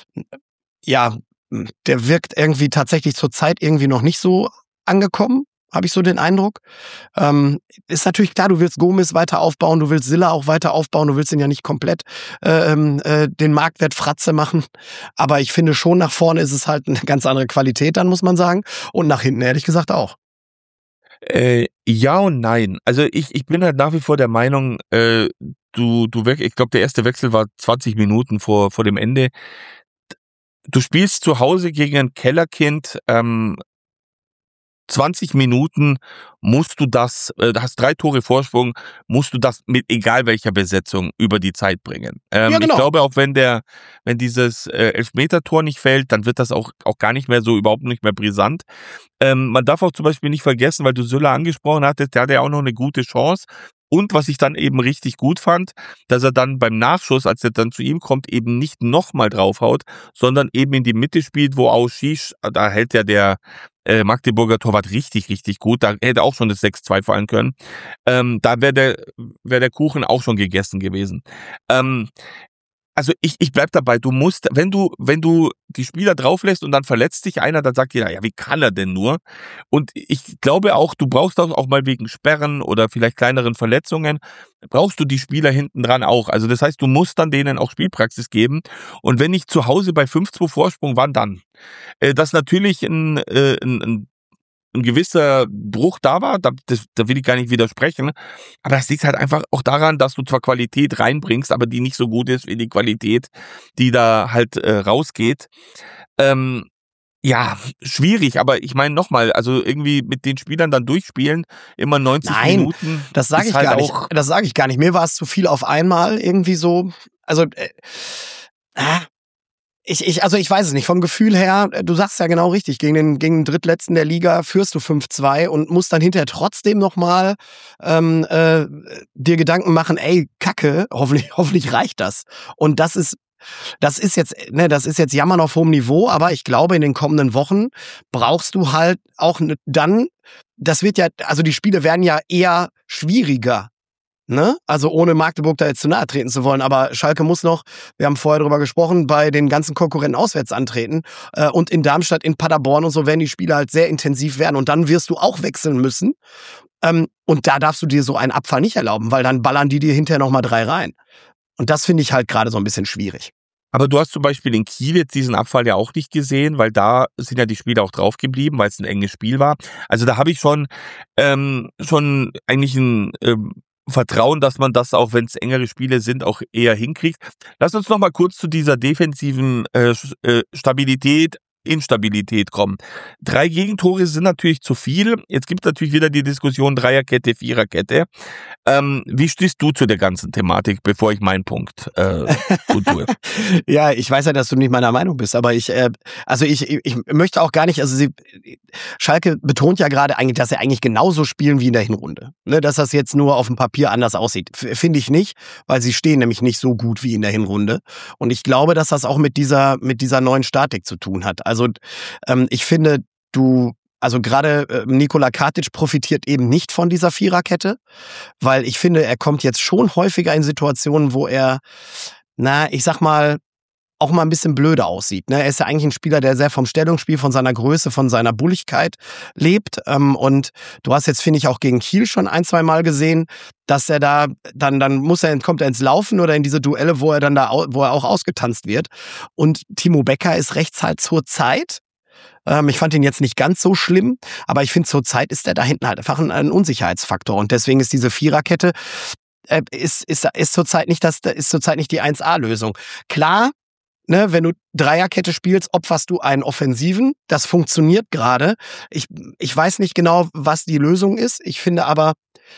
ja, der wirkt irgendwie tatsächlich zurzeit irgendwie noch nicht so angekommen. Habe ich so den Eindruck. Ähm, ist natürlich klar, du willst Gomez weiter aufbauen, du willst Silla auch weiter aufbauen, du willst ihn ja nicht komplett äh, äh, den Marktwert Fratze machen. Aber ich finde schon, nach vorne ist es halt eine ganz andere Qualität, dann muss man sagen. Und nach hinten ehrlich gesagt auch. Äh, ja und nein. Also ich, ich bin halt nach wie vor der Meinung, äh, du, du weg, ich glaube, der erste Wechsel war zwanzig Minuten vor, vor dem Ende. Du spielst zu Hause gegen ein Kellerkind, ähm, zwanzig Minuten musst du das, äh, hast drei Tore Vorsprung, musst du das mit egal welcher Besetzung über die Zeit bringen. Ähm, Ja, genau. Ich glaube, auch wenn der, wenn dieses äh, Elfmeter-Tor nicht fällt, dann wird das auch, auch gar nicht mehr so, überhaupt nicht mehr brisant. Ähm, man darf auch zum Beispiel nicht vergessen, weil du Süle angesprochen hattest, der hatte ja auch noch eine gute Chance. Und was ich dann eben richtig gut fand, dass er dann beim Nachschuss, als er dann zu ihm kommt, eben nicht nochmal draufhaut, sondern eben in die Mitte spielt, wo Ausschisch, da hält ja der äh, Magdeburger Torwart richtig, richtig gut. Da hätte auch schon das sechs zwei fallen können. Ähm, da wäre der, wär der Kuchen auch schon gegessen gewesen. Ähm, also ich, ich bleib dabei, du musst, wenn du, wenn du die Spieler drauflässt und dann verletzt dich einer, dann sagt jeder, ja, wie kann er denn nur? Und ich glaube auch, du brauchst auch, auch mal wegen Sperren oder vielleicht kleineren Verletzungen, brauchst du die Spieler hinten dran auch. Also das heißt, du musst dann denen auch Spielpraxis geben. Und wenn ich zu Hause bei fünf zwei Vorsprung, wann dann? Äh, dass natürlich ein, äh, ein, ein ein gewisser Bruch da war, da, das, da will ich gar nicht widersprechen, aber das liegt halt einfach auch daran, dass du zwar Qualität reinbringst, aber die nicht so gut ist wie die Qualität, die da halt äh, rausgeht. Ähm, ja, schwierig, aber ich meine nochmal, also irgendwie mit den Spielern dann durchspielen, immer neunzig Nein, Minuten. das sage ist ich halt gar nicht. auch- Das sage ich gar nicht. Mir war es zu viel auf einmal irgendwie so. Also äh, ah, ich, ich, also ich weiß es nicht. Vom Gefühl her, äh, du sagst ja genau richtig. Gegen den, gegen den Drittletzten der Liga führst du fünf zwei und musst dann hinterher trotzdem nochmal ähm, äh, dir Gedanken machen. Ey, Kacke, hoffentlich, hoffentlich reicht das. Und das ist Das ist jetzt, ne, das ist jetzt Jammern auf hohem Niveau, aber ich glaube, in den kommenden Wochen brauchst du halt auch ne, dann, das wird ja, also die Spiele werden ja eher schwieriger, ne? Also ohne Magdeburg da jetzt zu nahe treten zu wollen, aber Schalke muss noch, wir haben vorher drüber gesprochen, bei den ganzen Konkurrenten auswärts antreten äh, und in Darmstadt, in Paderborn und so werden die Spiele halt sehr intensiv werden und dann wirst du auch wechseln müssen ähm, und da darfst du dir so einen Abfall nicht erlauben, weil dann ballern die dir hinterher nochmal drei rein. Und das finde ich halt gerade so ein bisschen schwierig. Aber du hast zum Beispiel in Kiel jetzt diesen Abfall ja auch nicht gesehen, weil da sind ja die Spieler auch drauf geblieben, weil es ein enges Spiel war. Also da habe ich schon, ähm, schon eigentlich ein ähm, Vertrauen, dass man das auch, wenn es engere Spiele sind, auch eher hinkriegt. Lass uns noch mal kurz zu dieser defensiven äh, äh, Stabilität, Instabilität kommen. Drei Gegentore sind natürlich zu viel. Jetzt gibt es natürlich wieder die Diskussion Dreierkette, Viererkette. Ähm, wie stehst du zu der ganzen Thematik, bevor ich meinen Punkt äh, gut tue? Ja, ich weiß ja, dass du nicht meiner Meinung bist, aber ich, äh, also ich, ich möchte auch gar nicht, also sie, Schalke betont ja gerade eigentlich, dass sie eigentlich genauso spielen wie in der Hinrunde. Ne, dass das jetzt nur auf dem Papier anders aussieht. F- Finde ich nicht, weil sie stehen nämlich nicht so gut wie in der Hinrunde. Und ich glaube, dass das auch mit dieser, mit dieser neuen Statik zu tun hat. Also ähm, ich finde, du, also gerade äh, Nikola Katic profitiert eben nicht von dieser Viererkette, weil ich finde, er kommt jetzt schon häufiger in Situationen, wo er, na, ich sag mal, auch mal ein bisschen blöde aussieht. Ne? Er ist ja eigentlich ein Spieler, der sehr vom Stellungsspiel, von seiner Größe, von seiner Bulligkeit lebt. Ähm, und du hast jetzt, finde ich, auch gegen Kiel schon ein, zwei Mal gesehen, dass er da, dann, dann muss er, kommt er ins Laufen oder in diese Duelle, wo er dann da, au- wo er auch ausgetanzt wird. Und Timo Becker ist rechts halt zur Zeit. Ähm, ich fand ihn jetzt nicht ganz so schlimm, aber ich finde, zur Zeit ist er da hinten halt einfach ein, ein Unsicherheitsfaktor. Und deswegen ist diese Viererkette, äh, ist, ist, ist zurzeit nicht das, ist zurzeit nicht die eins A-Lösung. Klar, ne, wenn du Dreierkette spielst, opferst du einen Offensiven. Das funktioniert gerade. Ich, ich weiß nicht genau, was die Lösung ist. Ich finde aber,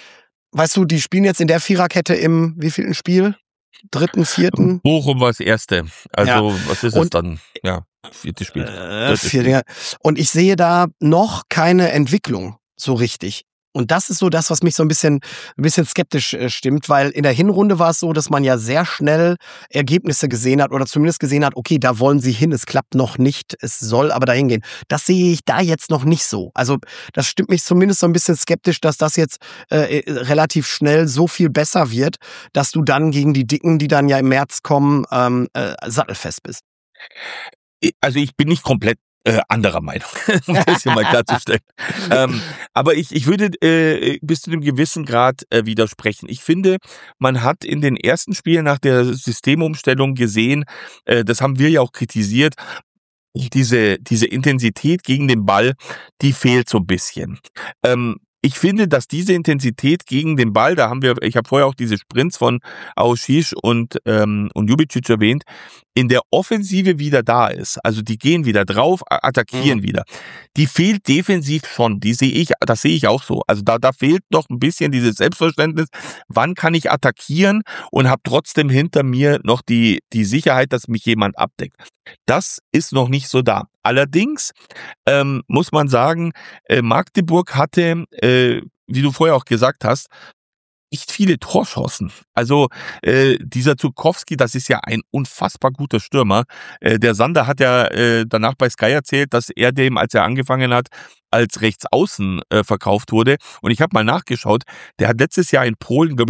weißt du, die spielen jetzt in der Viererkette im wievielten Spiel? Dritten, vierten? Bochum war das erste. Also, was ist es Und- dann? Ja, viertes Spiel. Äh, Drittes vier, Spiel. ja. Und ich sehe da noch keine Entwicklung so richtig. Und das ist so das, was mich so ein bisschen, ein bisschen skeptisch äh, stimmt, weil in der Hinrunde war es so, dass man ja sehr schnell Ergebnisse gesehen hat oder zumindest gesehen hat, okay, da wollen sie hin, es klappt noch nicht, es soll aber dahin gehen. Das sehe ich da jetzt noch nicht so. Also das stimmt mich zumindest so ein bisschen skeptisch, dass das jetzt äh, relativ schnell so viel besser wird, dass du dann gegen die Dicken, die dann ja im März kommen, ähm, äh, sattelfest bist. Also ich bin nicht komplett äh, anderer Meinung, um das hier mal klarzustellen. ähm, aber ich, ich würde äh, bis zu einem gewissen Grad äh, widersprechen. Ich finde, man hat in den ersten Spielen nach der Systemumstellung gesehen, äh, das haben wir ja auch kritisiert, diese, diese Intensität gegen den Ball, die fehlt so ein bisschen. Ähm, ich finde, dass diese Intensität gegen den Ball, da haben wir, ich habe vorher auch diese Sprints von Aoshish und, ähm, und Jubicic erwähnt, in der Offensive wieder da ist. Also die gehen wieder drauf, attackieren mhm. wieder. Die fehlt defensiv schon. Die sehe ich, das sehe ich auch so. Also da, da fehlt noch ein bisschen dieses Selbstverständnis. Wann kann ich attackieren und habe trotzdem hinter mir noch die, die Sicherheit, dass mich jemand abdeckt. Das ist noch nicht so da. Allerdings ähm, muss man sagen, äh, Magdeburg hatte, äh, wie du vorher auch gesagt hast, nicht viele Torchancen. Also äh, dieser Zukowski, das ist ja ein unfassbar guter Stürmer. Äh, der Sander hat ja äh, danach bei Sky erzählt, dass er dem, als er angefangen hat, als Rechtsaußen äh, verkauft wurde. Und ich habe mal nachgeschaut, der hat letztes Jahr in Polen, glaube ich,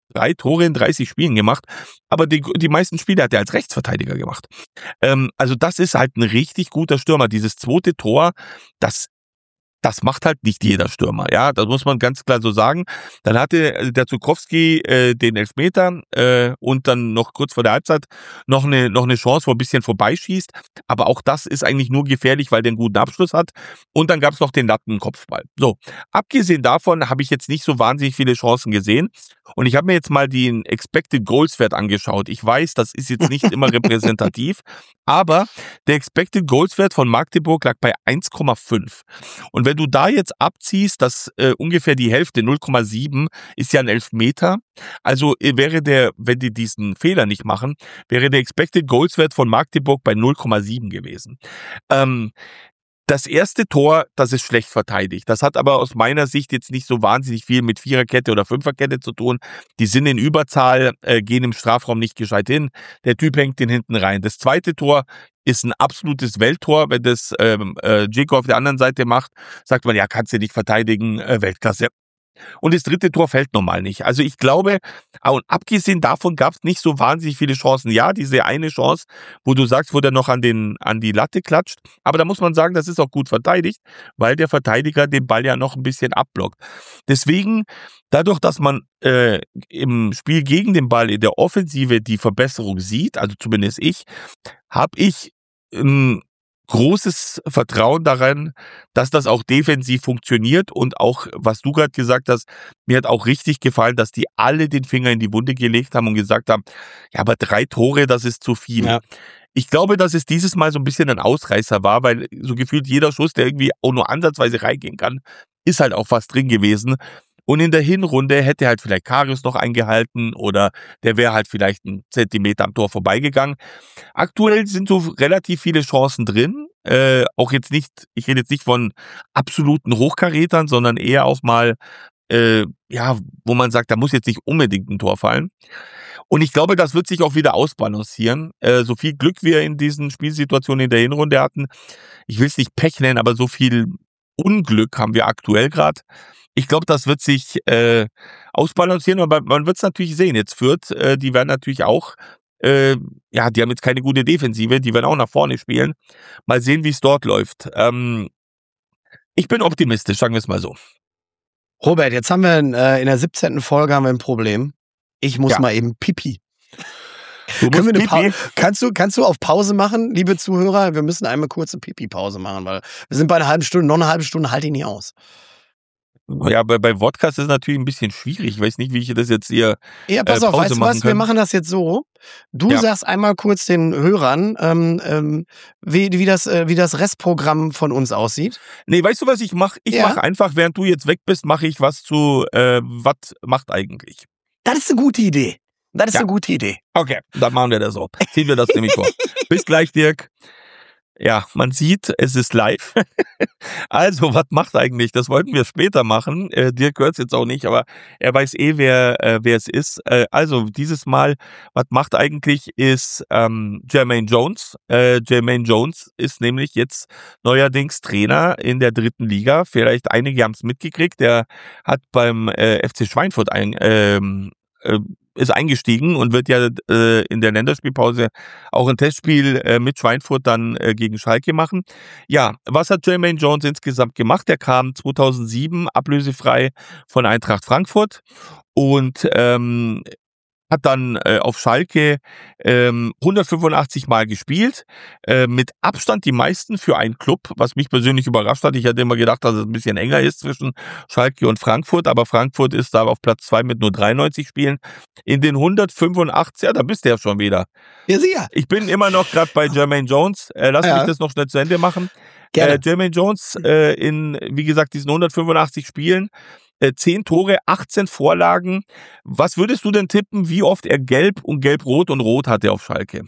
drei Tore in dreißig Spielen gemacht, aber die, die meisten Spiele hat er als Rechtsverteidiger gemacht. Ähm, also das ist halt ein richtig guter Stürmer. Dieses zweite Tor, das Das macht halt nicht jeder Stürmer, ja, das muss man ganz klar so sagen. Dann hatte der Zukowski äh, den Elfmeter äh, und dann noch kurz vor der Halbzeit noch eine noch eine Chance, wo er ein bisschen vorbeischießt. Aber auch das ist eigentlich nur gefährlich, weil der einen guten Abschluss hat. Und dann gab es noch den Lattenkopfball. So, abgesehen davon habe ich jetzt nicht so wahnsinnig viele Chancen gesehen. Und ich habe mir jetzt mal den Expected Goals Wert angeschaut. Ich weiß, das ist jetzt nicht immer repräsentativ, aber der Expected Goals Wert von Magdeburg lag bei eins Komma fünf. Und wenn du da jetzt abziehst, dass äh, ungefähr die Hälfte, null Komma sieben, ist ja ein Elfmeter. Also äh, wäre der, wenn die diesen Fehler nicht machen, wäre der Expected Goals Wert von Magdeburg bei null Komma sieben gewesen. Ähm, Das erste Tor, das ist schlecht verteidigt. Das hat aber aus meiner Sicht jetzt nicht so wahnsinnig viel mit Viererkette oder Fünferkette zu tun. Die sind in Überzahl, äh, gehen im Strafraum nicht gescheit hin. Der Typ hängt den hinten rein. Das zweite Tor ist ein absolutes Welttor. Wenn das ähm, äh, Dzeko auf der anderen Seite macht, sagt man, ja, kannst du nicht verteidigen, äh, Weltklasse. Und das dritte Tor fällt normal nicht. Also ich glaube, und abgesehen davon gab es nicht so wahnsinnig viele Chancen. Ja, diese eine Chance, wo du sagst, wo der noch an den an die Latte klatscht. Aber da muss man sagen, das ist auch gut verteidigt, weil der Verteidiger den Ball ja noch ein bisschen abblockt. Deswegen, dadurch, dass man äh, im Spiel gegen den Ball in der Offensive die Verbesserung sieht, also zumindest ich, habe ich ähm, großes Vertrauen daran, dass das auch defensiv funktioniert und auch, was du gerade gesagt hast, mir hat auch richtig gefallen, dass die alle den Finger in die Wunde gelegt haben und gesagt haben, ja, aber drei Tore, das ist zu viel. Ja. Ich glaube, dass es dieses Mal so ein bisschen ein Ausreißer war, weil so gefühlt jeder Schuss, der irgendwie auch nur ansatzweise reingehen kann, ist halt auch fast drin gewesen. Und in der Hinrunde hätte halt vielleicht Karius noch eingehalten oder der wäre halt vielleicht einen Zentimeter am Tor vorbeigegangen. Aktuell sind so relativ viele Chancen drin. Äh, auch jetzt nicht, ich rede jetzt nicht von absoluten Hochkarätern, sondern eher auch mal, äh, ja, wo man sagt, da muss jetzt nicht unbedingt ein Tor fallen. Und ich glaube, das wird sich auch wieder ausbalancieren. Äh, so viel Glück wir in diesen Spielsituationen in der Hinrunde hatten, ich will es nicht Pech nennen, aber so viel Unglück haben wir aktuell gerade. Ich glaube, das wird sich äh, ausbalancieren, aber man wird es natürlich sehen. Jetzt Fürth, äh, die werden natürlich auch, äh, ja, die haben jetzt keine gute Defensive, die werden auch nach vorne spielen. Mal sehen, wie es dort läuft. Ähm, ich bin optimistisch, sagen wir es mal so. Robert, jetzt haben wir äh, in der siebzehnten Folge haben wir ein Problem. Ich muss ja. mal eben Pipi. Du musst Können wir Pipi? Pa- kannst, du, kannst du auf Pause machen, liebe Zuhörer? Wir müssen einmal kurze Pipi-Pause machen, weil wir sind bei einer halben Stunde, noch eine halbe Stunde halte ich nicht aus. Ja, bei, bei Vodcast ist es natürlich ein bisschen schwierig. Ich weiß nicht, wie ich das jetzt hier Ja, pass äh, auf, Pause weißt du machen was? Wir kann. machen das jetzt so. Du Ja. sagst einmal kurz den Hörern, ähm, ähm, wie, wie, das, äh, wie das Restprogramm von uns aussieht. Nee, weißt du, was ich mache? Ich Ja. mache einfach, während du jetzt weg bist, mache ich was zu, äh, was macht eigentlich? Das ist eine gute Idee. Das ist Ja. eine gute Idee. Okay, dann machen wir das so. Ziehen wir das nämlich vor. Bis gleich, Dirk. Ja, man sieht, es ist live. Also, was macht eigentlich? Das wollten wir später machen. Äh, Dirk hört es jetzt auch nicht, aber er weiß eh, wer äh, wer es ist. Äh, also, dieses Mal, was macht eigentlich, ist ähm, Jermaine Jones. Äh, Jermaine Jones ist nämlich jetzt neuerdings Trainer in der dritten Liga. Vielleicht einige haben es mitgekriegt. Der hat beim äh, F C Schweinfurt ein, ähm, äh, ist eingestiegen und wird ja äh, in der Länderspielpause auch ein Testspiel äh, mit Schweinfurt dann äh, gegen Schalke machen. Ja, was hat Jermaine Jones insgesamt gemacht? Er kam zweitausendsieben ablösefrei von Eintracht Frankfurt und ähm, hat dann äh, auf Schalke ähm, hundertfünfundachtzig Mal gespielt, äh, mit Abstand die meisten für einen Club, was mich persönlich überrascht hat. Ich hätte immer gedacht, dass es ein bisschen enger ist zwischen Schalke und Frankfurt, aber Frankfurt ist da auf Platz zwei mit nur dreiundneunzig Spielen. In den hundertfünfundachtzig, ja, da bist du ja schon wieder. Ja, sicher. Ich bin immer noch gerade bei Jermaine Jones. Äh, lass Ja. mich das noch schnell zu Ende machen. Gerne. Äh, Jermaine Jones äh, in, wie gesagt, diesen hundertfünfundachtzig Spielen, äh, zehn Tore, achtzehn Vorlagen. Was würdest du denn tippen, wie oft er gelb und gelb-rot und rot hatte auf Schalke?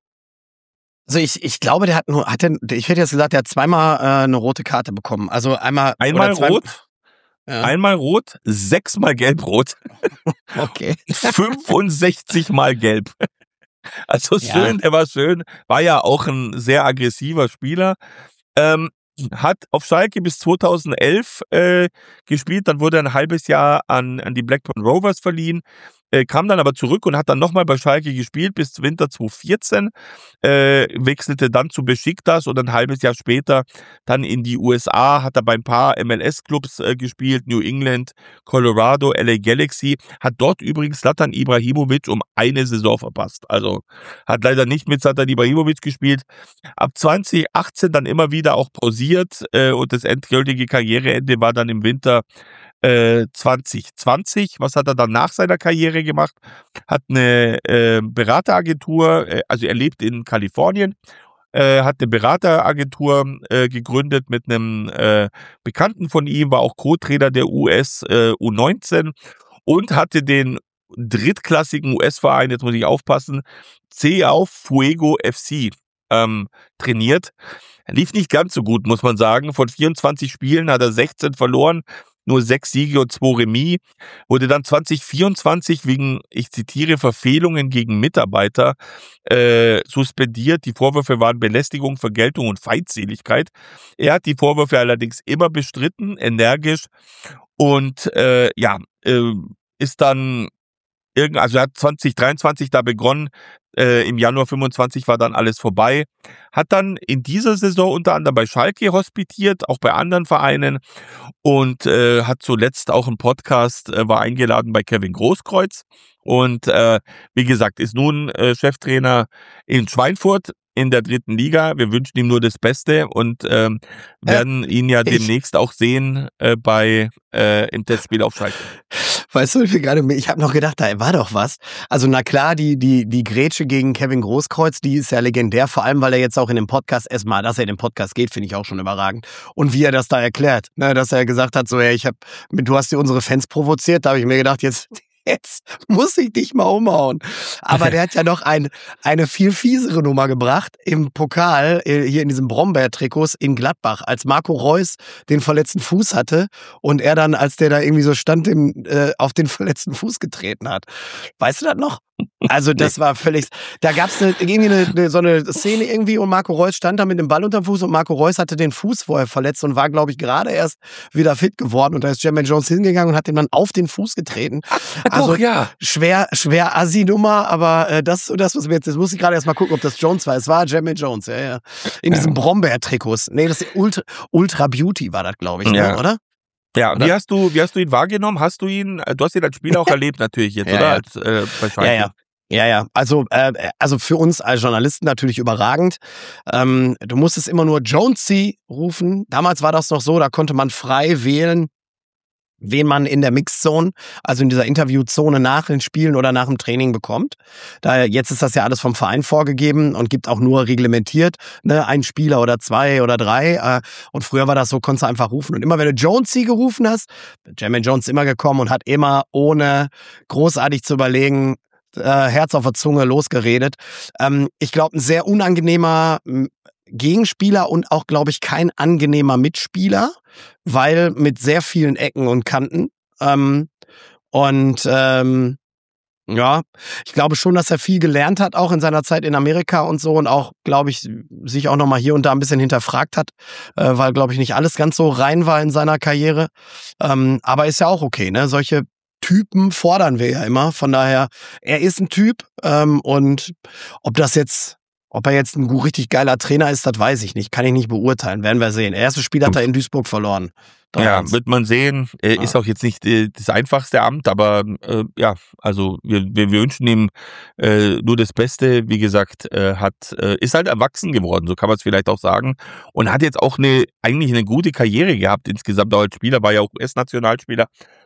Also ich, ich glaube, der hat nur, hat der, ich hätte jetzt gesagt, der hat zweimal äh, eine rote Karte bekommen. Also einmal Einmal oder zwei- rot, Ja. einmal rot, sechsmal gelb-rot, Okay. fünfundsechzig Mal gelb. Also Ja. schön, der war schön, war ja auch ein sehr aggressiver Spieler. Ähm, hat auf Schalke bis zweitausendelf äh, gespielt, dann wurde er ein halbes Jahr an, an die Blackburn Rovers verliehen. äh, kam dann aber zurück und hat dann nochmal bei Schalke gespielt bis Winter zwanzig vierzehn, äh, wechselte dann zu Besiktas und ein halbes Jahr später dann in die U S A, hat er bei ein paar M L S-Clubs äh, gespielt, New England, Colorado, L A Galaxy, hat dort übrigens Zlatan Ibrahimovic um eine Saison verpasst. Also hat leider nicht mit Zlatan Ibrahimovic gespielt. Ab zwanzig achtzehn dann immer wieder auch pausiert äh, und das endgültige Karriereende war dann im Winter äh, zwanzig zwanzig. Was hat er dann nach seiner Karriere gemacht? Hat eine äh, Berateragentur, äh, also er lebt in Kalifornien, äh, hat eine Berateragentur äh, gegründet mit einem äh, Bekannten von ihm, war auch Co-Trainer der U S äh, U neunzehn und hatte den drittklassigen U S-Verein, jetzt muss ich aufpassen, C auf Fuego F C ähm, trainiert. Lief nicht ganz so gut, muss man sagen. Von vierundzwanzig Spielen hat er sechzehn verloren, nur sechs Siege und zwei Remis. Wurde dann zwanzig vierundzwanzig wegen, ich zitiere, Verfehlungen gegen Mitarbeiter äh, suspendiert. Die Vorwürfe waren Belästigung, Vergeltung und Feindseligkeit. Er hat die Vorwürfe allerdings immer bestritten, energisch und äh, ja, äh, ist dann irgend, also er hat zwanzig dreiundzwanzig da begonnen, äh, im Januar fünfundzwanzig war dann alles vorbei, hat dann in dieser Saison unter anderem bei Schalke hospitiert, auch bei anderen Vereinen und äh, hat zuletzt auch einen Podcast, äh, war eingeladen bei Kevin Großkreuz und äh, wie gesagt, ist nun äh, Cheftrainer in Schweinfurt in der dritten Liga. Wir wünschen ihm nur das Beste und ähm, werden äh, ihn ja demnächst auch sehen äh, bei äh, im Testspiel auf Schalke. Weißt du, ich gerade, ich habe noch gedacht, da war doch was. Also na klar, die die die Grätsche gegen Kevin Großkreuz, die ist ja legendär, vor allem, weil er jetzt auch in dem Podcast erstmal, dass er in den Podcast geht, finde ich auch schon überragend. Und wie er das da erklärt, ne, dass er gesagt hat, so, hey, ich habe, du hast dir unsere Fans provoziert, da habe ich mir gedacht, jetzt Jetzt muss ich dich mal umhauen. Aber der hat ja noch ein, eine viel fiesere Nummer gebracht im Pokal, hier in diesem Brombeer-Trikots in Gladbach, als Marco Reus den verletzten Fuß hatte und er dann, als der da irgendwie so stand, den, äh, auf den verletzten Fuß getreten hat. Weißt du das noch? Also das war völlig, da gab es irgendwie eine, eine, so eine Szene irgendwie und Marco Reus stand da mit dem Ball unterm Fuß und Marco Reus hatte den Fuß vorher verletzt und war, glaube ich, gerade erst wieder fit geworden und da ist Jermaine Jones hingegangen und hat ihm dann auf den Fuß getreten. Also Doch, ja. schwer, schwer Assi-Nummer, aber äh, das ist so das, was wir jetzt, jetzt muss ich gerade erst mal gucken, ob das Jones war. Es war Jermaine Jones, ja, ja. In diesem Brombeer-Trikots. Nee, das ist Ultra, Ultra Beauty war das, glaube ich, ja. ne, oder? Ja, oder? Wie hast du, wie hast du ihn wahrgenommen? Hast du ihn, du hast ihn als Spieler auch erlebt natürlich jetzt, ja, oder? Ja. Als, äh, bei Schalke. Ja, ja. Ja, ja, also, äh, also für uns als Journalisten natürlich überragend. Ähm, du musstest immer nur Jonesy rufen. Damals war das noch so, da konnte man frei wählen, wen man in der Mixzone, also in dieser Interviewzone nach den Spielen oder nach dem Training bekommt. Da, jetzt ist das ja alles vom Verein vorgegeben und gibt auch nur reglementiert, ne, ein Spieler oder zwei oder drei. Äh, und früher war das so, konntest du einfach rufen. Und immer wenn du Jonesy gerufen hast, Jermaine Jones immer gekommen und hat immer, ohne großartig zu überlegen, äh, Herz auf der Zunge losgeredet. Ähm, ich glaube, ein sehr unangenehmer Gegenspieler und auch, glaube ich, kein angenehmer Mitspieler, weil mit sehr vielen Ecken und Kanten. Ähm, und ähm, ja, ich glaube schon, dass er viel gelernt hat, auch in seiner Zeit in Amerika und so und auch, glaube ich, sich auch nochmal hier und da ein bisschen hinterfragt hat, äh, weil, glaube ich, nicht alles ganz so rein war in seiner Karriere. Ähm, aber ist ja auch okay, ne? Solche Typen fordern wir ja immer. Von daher, er ist ein Typ ähm, und ob das jetzt Ob er jetzt ein richtig geiler Trainer ist, das weiß ich nicht. Kann ich nicht beurteilen. Werden wir sehen. Erstes Spiel hat er in Duisburg verloren. Ja, wird man sehen. Er ja. Ist auch jetzt nicht äh, das einfachste Amt, aber äh, ja, also wir, wir, wir wünschen ihm äh, nur das Beste. Wie gesagt, äh, hat äh, ist halt erwachsen geworden, so kann man es vielleicht auch sagen. Und hat jetzt auch eine eigentlich eine gute Karriere gehabt insgesamt. Auch als Spieler, war ja auch U S-Nationalspieler.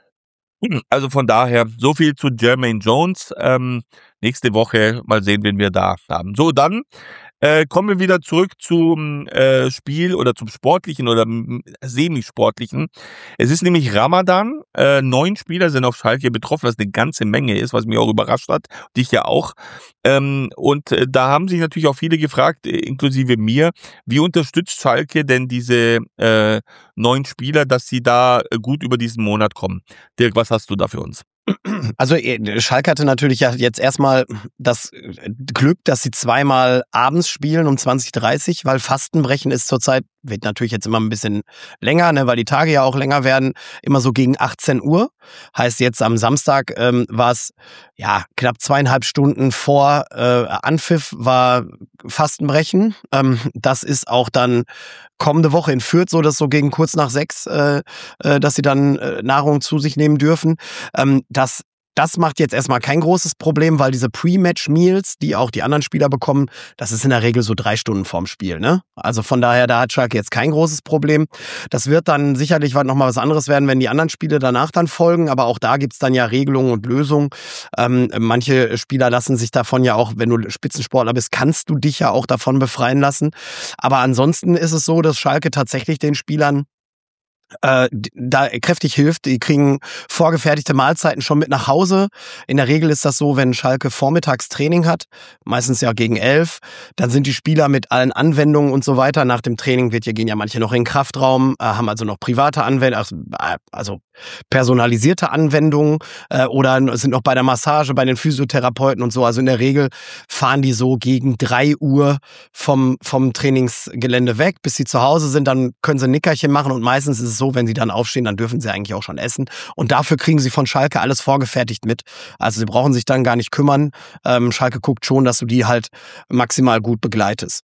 Also von daher, so viel zu Jermaine Jones. Ähm, nächste Woche mal sehen, wen wir da haben. So, dann äh, kommen wir wieder zurück zum äh, Spiel oder zum Sportlichen oder Semisportlichen. Es ist nämlich Ramadan. Äh, neun Spieler sind auf Schalke betroffen, was eine ganze Menge ist, was mich auch überrascht hat. Dich ja auch. Ähm, und äh, da haben sich natürlich auch viele gefragt, inklusive mir, wie unterstützt Schalke denn diese äh, neun Spieler, dass sie da gut über diesen Monat kommen? Dirk, was hast du da für uns? Also Schalke hatte natürlich ja jetzt erstmal das Glück, dass sie zweimal abends spielen um zwanzig Uhr dreißig, weil Fastenbrechen ist zurzeit wird natürlich jetzt immer ein bisschen länger, ne, weil die Tage ja auch länger werden, immer so gegen achtzehn Uhr. Heißt jetzt am Samstag ähm, war es ja knapp zweieinhalb Stunden vor äh, Anpfiff war Fastenbrechen. Ähm, das ist auch dann kommende Woche in Fürth so, dass so gegen kurz nach sechs, äh, äh, dass sie dann äh, Nahrung zu sich nehmen dürfen. Ähm, das Das macht jetzt erstmal kein großes Problem, weil diese Pre-Match-Meals, die auch die anderen Spieler bekommen, das ist in der Regel so drei Stunden vorm Spiel, ne? Also von daher, da hat Schalke jetzt kein großes Problem. Das wird dann sicherlich nochmal was anderes werden, wenn die anderen Spiele danach dann folgen, aber auch da gibt's dann ja Regelungen und Lösungen. Ähm, manche Spieler lassen sich davon ja auch, wenn du Spitzensportler bist, kannst du dich ja auch davon befreien lassen. Aber ansonsten ist es so, dass Schalke tatsächlich den Spielern Äh, da kräftig hilft. Die kriegen vorgefertigte Mahlzeiten schon mit nach Hause. In der Regel ist das so, wenn Schalke vormittags Training hat, meistens ja gegen elf, dann sind die Spieler mit allen Anwendungen und so weiter. Nach dem Training wird ja, gehen ja manche noch in den Kraftraum, äh, haben also noch private Anwendungen, also personalisierte Anwendungen äh, oder sind noch bei der Massage, bei den Physiotherapeuten und so. Also in der Regel fahren die so gegen drei Uhr vom, vom Trainingsgelände weg, bis sie zu Hause sind. Dann können sie ein Nickerchen machen und meistens ist es so, wenn sie dann aufstehen, dann dürfen sie eigentlich auch schon essen. Und dafür kriegen sie von Schalke alles vorgefertigt mit. Also sie brauchen sich dann gar nicht kümmern. Ähm, Schalke guckt schon, dass du die halt maximal gut begleitest.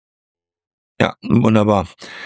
Ja, wunderbar.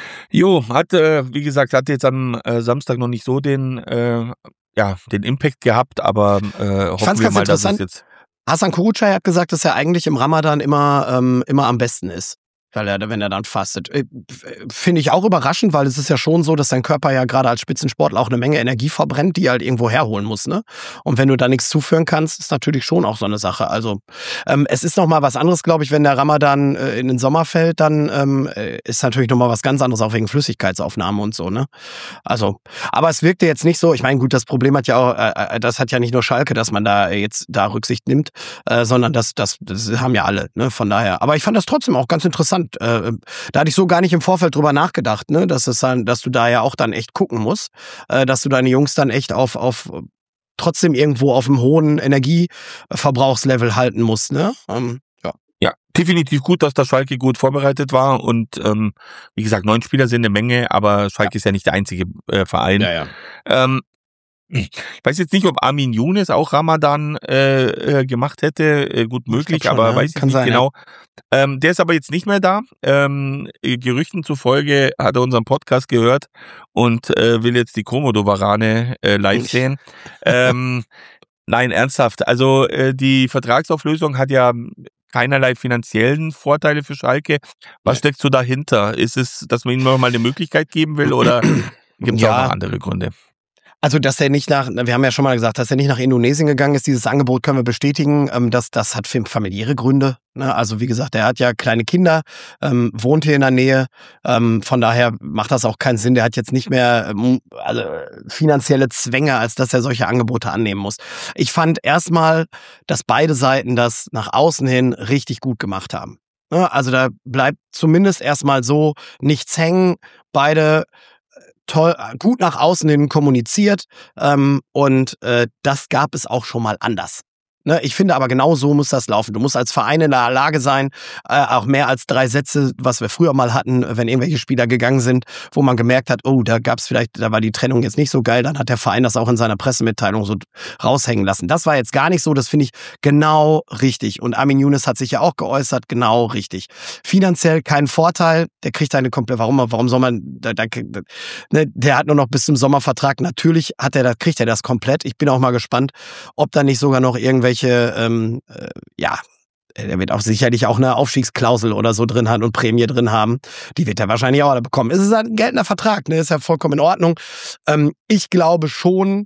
Jo, hat, äh, wie gesagt, hat jetzt am äh, Samstag noch nicht so den, äh, ja, den Impact gehabt, aber äh, hoffen wir mal, dass es jetzt... Hasan Kurucay hat gesagt, dass er eigentlich im Ramadan immer, ähm, immer am besten ist. Weil er, wenn er dann fastet. Finde ich auch überraschend, weil es ist ja schon so, dass dein Körper ja gerade als Spitzensportler auch eine Menge Energie verbrennt, die er halt irgendwo herholen muss, ne? Und wenn du da nichts zuführen kannst, ist natürlich schon auch so eine Sache. Also ähm, es ist nochmal was anderes, glaube ich, wenn der Ramadan äh, in den Sommer fällt, dann ähm, ist natürlich nochmal was ganz anderes, auch wegen Flüssigkeitsaufnahme und so, ne? Also, aber es wirkte jetzt nicht so, ich meine, gut, das Problem hat ja auch, äh, das hat ja nicht nur Schalke, dass man da jetzt da Rücksicht nimmt, äh, sondern das, das, das haben ja alle, ne? Von daher. Aber ich fand das trotzdem auch ganz interessant. Äh, da hatte ich so gar nicht im Vorfeld drüber nachgedacht, ne, dass es dann, dass du da ja auch dann echt gucken musst, äh, dass du deine Jungs dann echt auf, auf trotzdem irgendwo auf einem hohen Energieverbrauchslevel halten musst, ne? Ähm, ja. Ja, definitiv gut, dass der Schalke gut vorbereitet war und ähm, wie gesagt, neun Spieler sind eine Menge, aber Schalke ja. ist ja nicht der einzige äh, Verein. Ja, ja. Ähm, Ich weiß jetzt nicht, ob Armin Younes auch Ramadan äh, äh, gemacht hätte. Äh, gut möglich, schon, aber ja. weiß ich Kann nicht sein, genau. Ja. Ähm, der ist aber jetzt nicht mehr da. Ähm, Gerüchten zufolge hat er unseren Podcast gehört und äh, will jetzt die Komodo-Warane äh, live sehen. ähm, nein, ernsthaft. Also äh, die Vertragsauflösung hat ja keinerlei finanziellen Vorteile für Schalke. Was ja. steckst du dahinter? Ist es, dass man ihm noch mal eine Möglichkeit geben will oder gibt es ja. auch noch andere Gründe? Also, dass er nicht nach, wir haben ja schon mal gesagt, dass er nicht nach Indonesien gegangen ist, dieses Angebot können wir bestätigen. Das, das hat familiäre Gründe. Also, wie gesagt, er hat ja kleine Kinder, ähm, wohnt hier in der Nähe. Ähm, von daher macht das auch keinen Sinn. Der hat jetzt nicht mehr also, finanzielle Zwänge, als dass er solche Angebote annehmen muss. Ich fand erstmal, dass beide Seiten das nach außen hin richtig gut gemacht haben. Also, da bleibt zumindest erstmal so nichts hängen. Beide toll, gut nach außen hin kommuniziert ähm, und äh, das gab es auch schon mal anders. Ne, ich finde aber genau so muss das laufen. Du musst als Verein in der Lage sein, äh, auch mehr als drei Sätze, was wir früher mal hatten, wenn irgendwelche Spieler gegangen sind, wo man gemerkt hat, oh, da gab's vielleicht, da war die Trennung jetzt nicht so geil, dann hat der Verein das auch in seiner Pressemitteilung so raushängen lassen. Das war jetzt gar nicht so, das finde ich genau richtig. Und Armin Younes hat sich ja auch geäußert, genau richtig. Finanziell kein Vorteil, der kriegt eine komplett, warum, warum soll man, da, da, ne, der hat nur noch bis zum Sommervertrag, natürlich hat er das, kriegt er das komplett. Ich bin auch mal gespannt, ob da nicht sogar noch irgendwelche Welche, ähm, äh, ja, er wird auch sicherlich auch eine Aufstiegsklausel oder so drin haben und Prämie drin haben. Die wird er wahrscheinlich auch bekommen. Es ist ein geltender Vertrag, ne? Ist ja vollkommen in Ordnung. Ähm, ich glaube schon,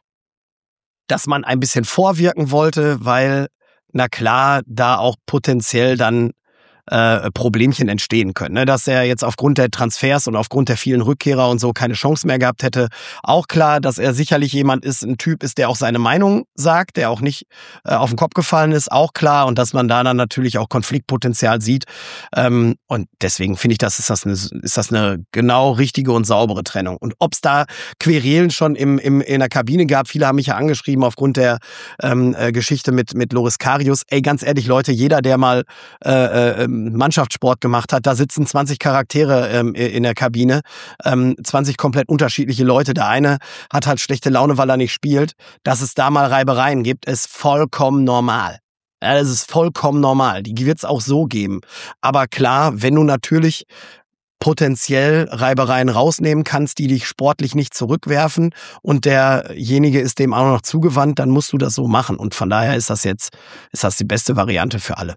dass man ein bisschen vorwirken wollte, weil, na klar, da auch potenziell dann Äh, Problemchen entstehen können. Ne? Dass er jetzt aufgrund der Transfers und aufgrund der vielen Rückkehrer und so keine Chance mehr gehabt hätte. Auch klar, dass er sicherlich jemand ist, ein Typ ist, der auch seine Meinung sagt, der auch nicht äh, auf den Kopf gefallen ist, auch klar. Und dass man da dann natürlich auch Konfliktpotenzial sieht. Ähm, und deswegen finde ich, das ist das eine, ist das eine genau richtige und saubere Trennung. Und ob es da Querelen schon im, im, in der Kabine gab, viele haben mich ja angeschrieben aufgrund der ähm, äh, Geschichte mit, mit Loris Karius. Ey, ganz ehrlich, Leute, jeder, der mal äh, äh, ähm, Mannschaftssport gemacht hat. Da sitzen zwanzig Charaktere ähm, in der Kabine, ähm, zwanzig komplett unterschiedliche Leute. Der eine hat halt schlechte Laune, weil er nicht spielt. Dass es da mal Reibereien gibt, ist vollkommen normal. Ja, das ist vollkommen normal. Die wird es auch so geben. Aber klar, wenn du natürlich potenziell Reibereien rausnehmen kannst, die dich sportlich nicht zurückwerfen und derjenige ist dem auch noch zugewandt, dann musst du das so machen. Und von daher ist das jetzt, ist das die beste Variante für alle.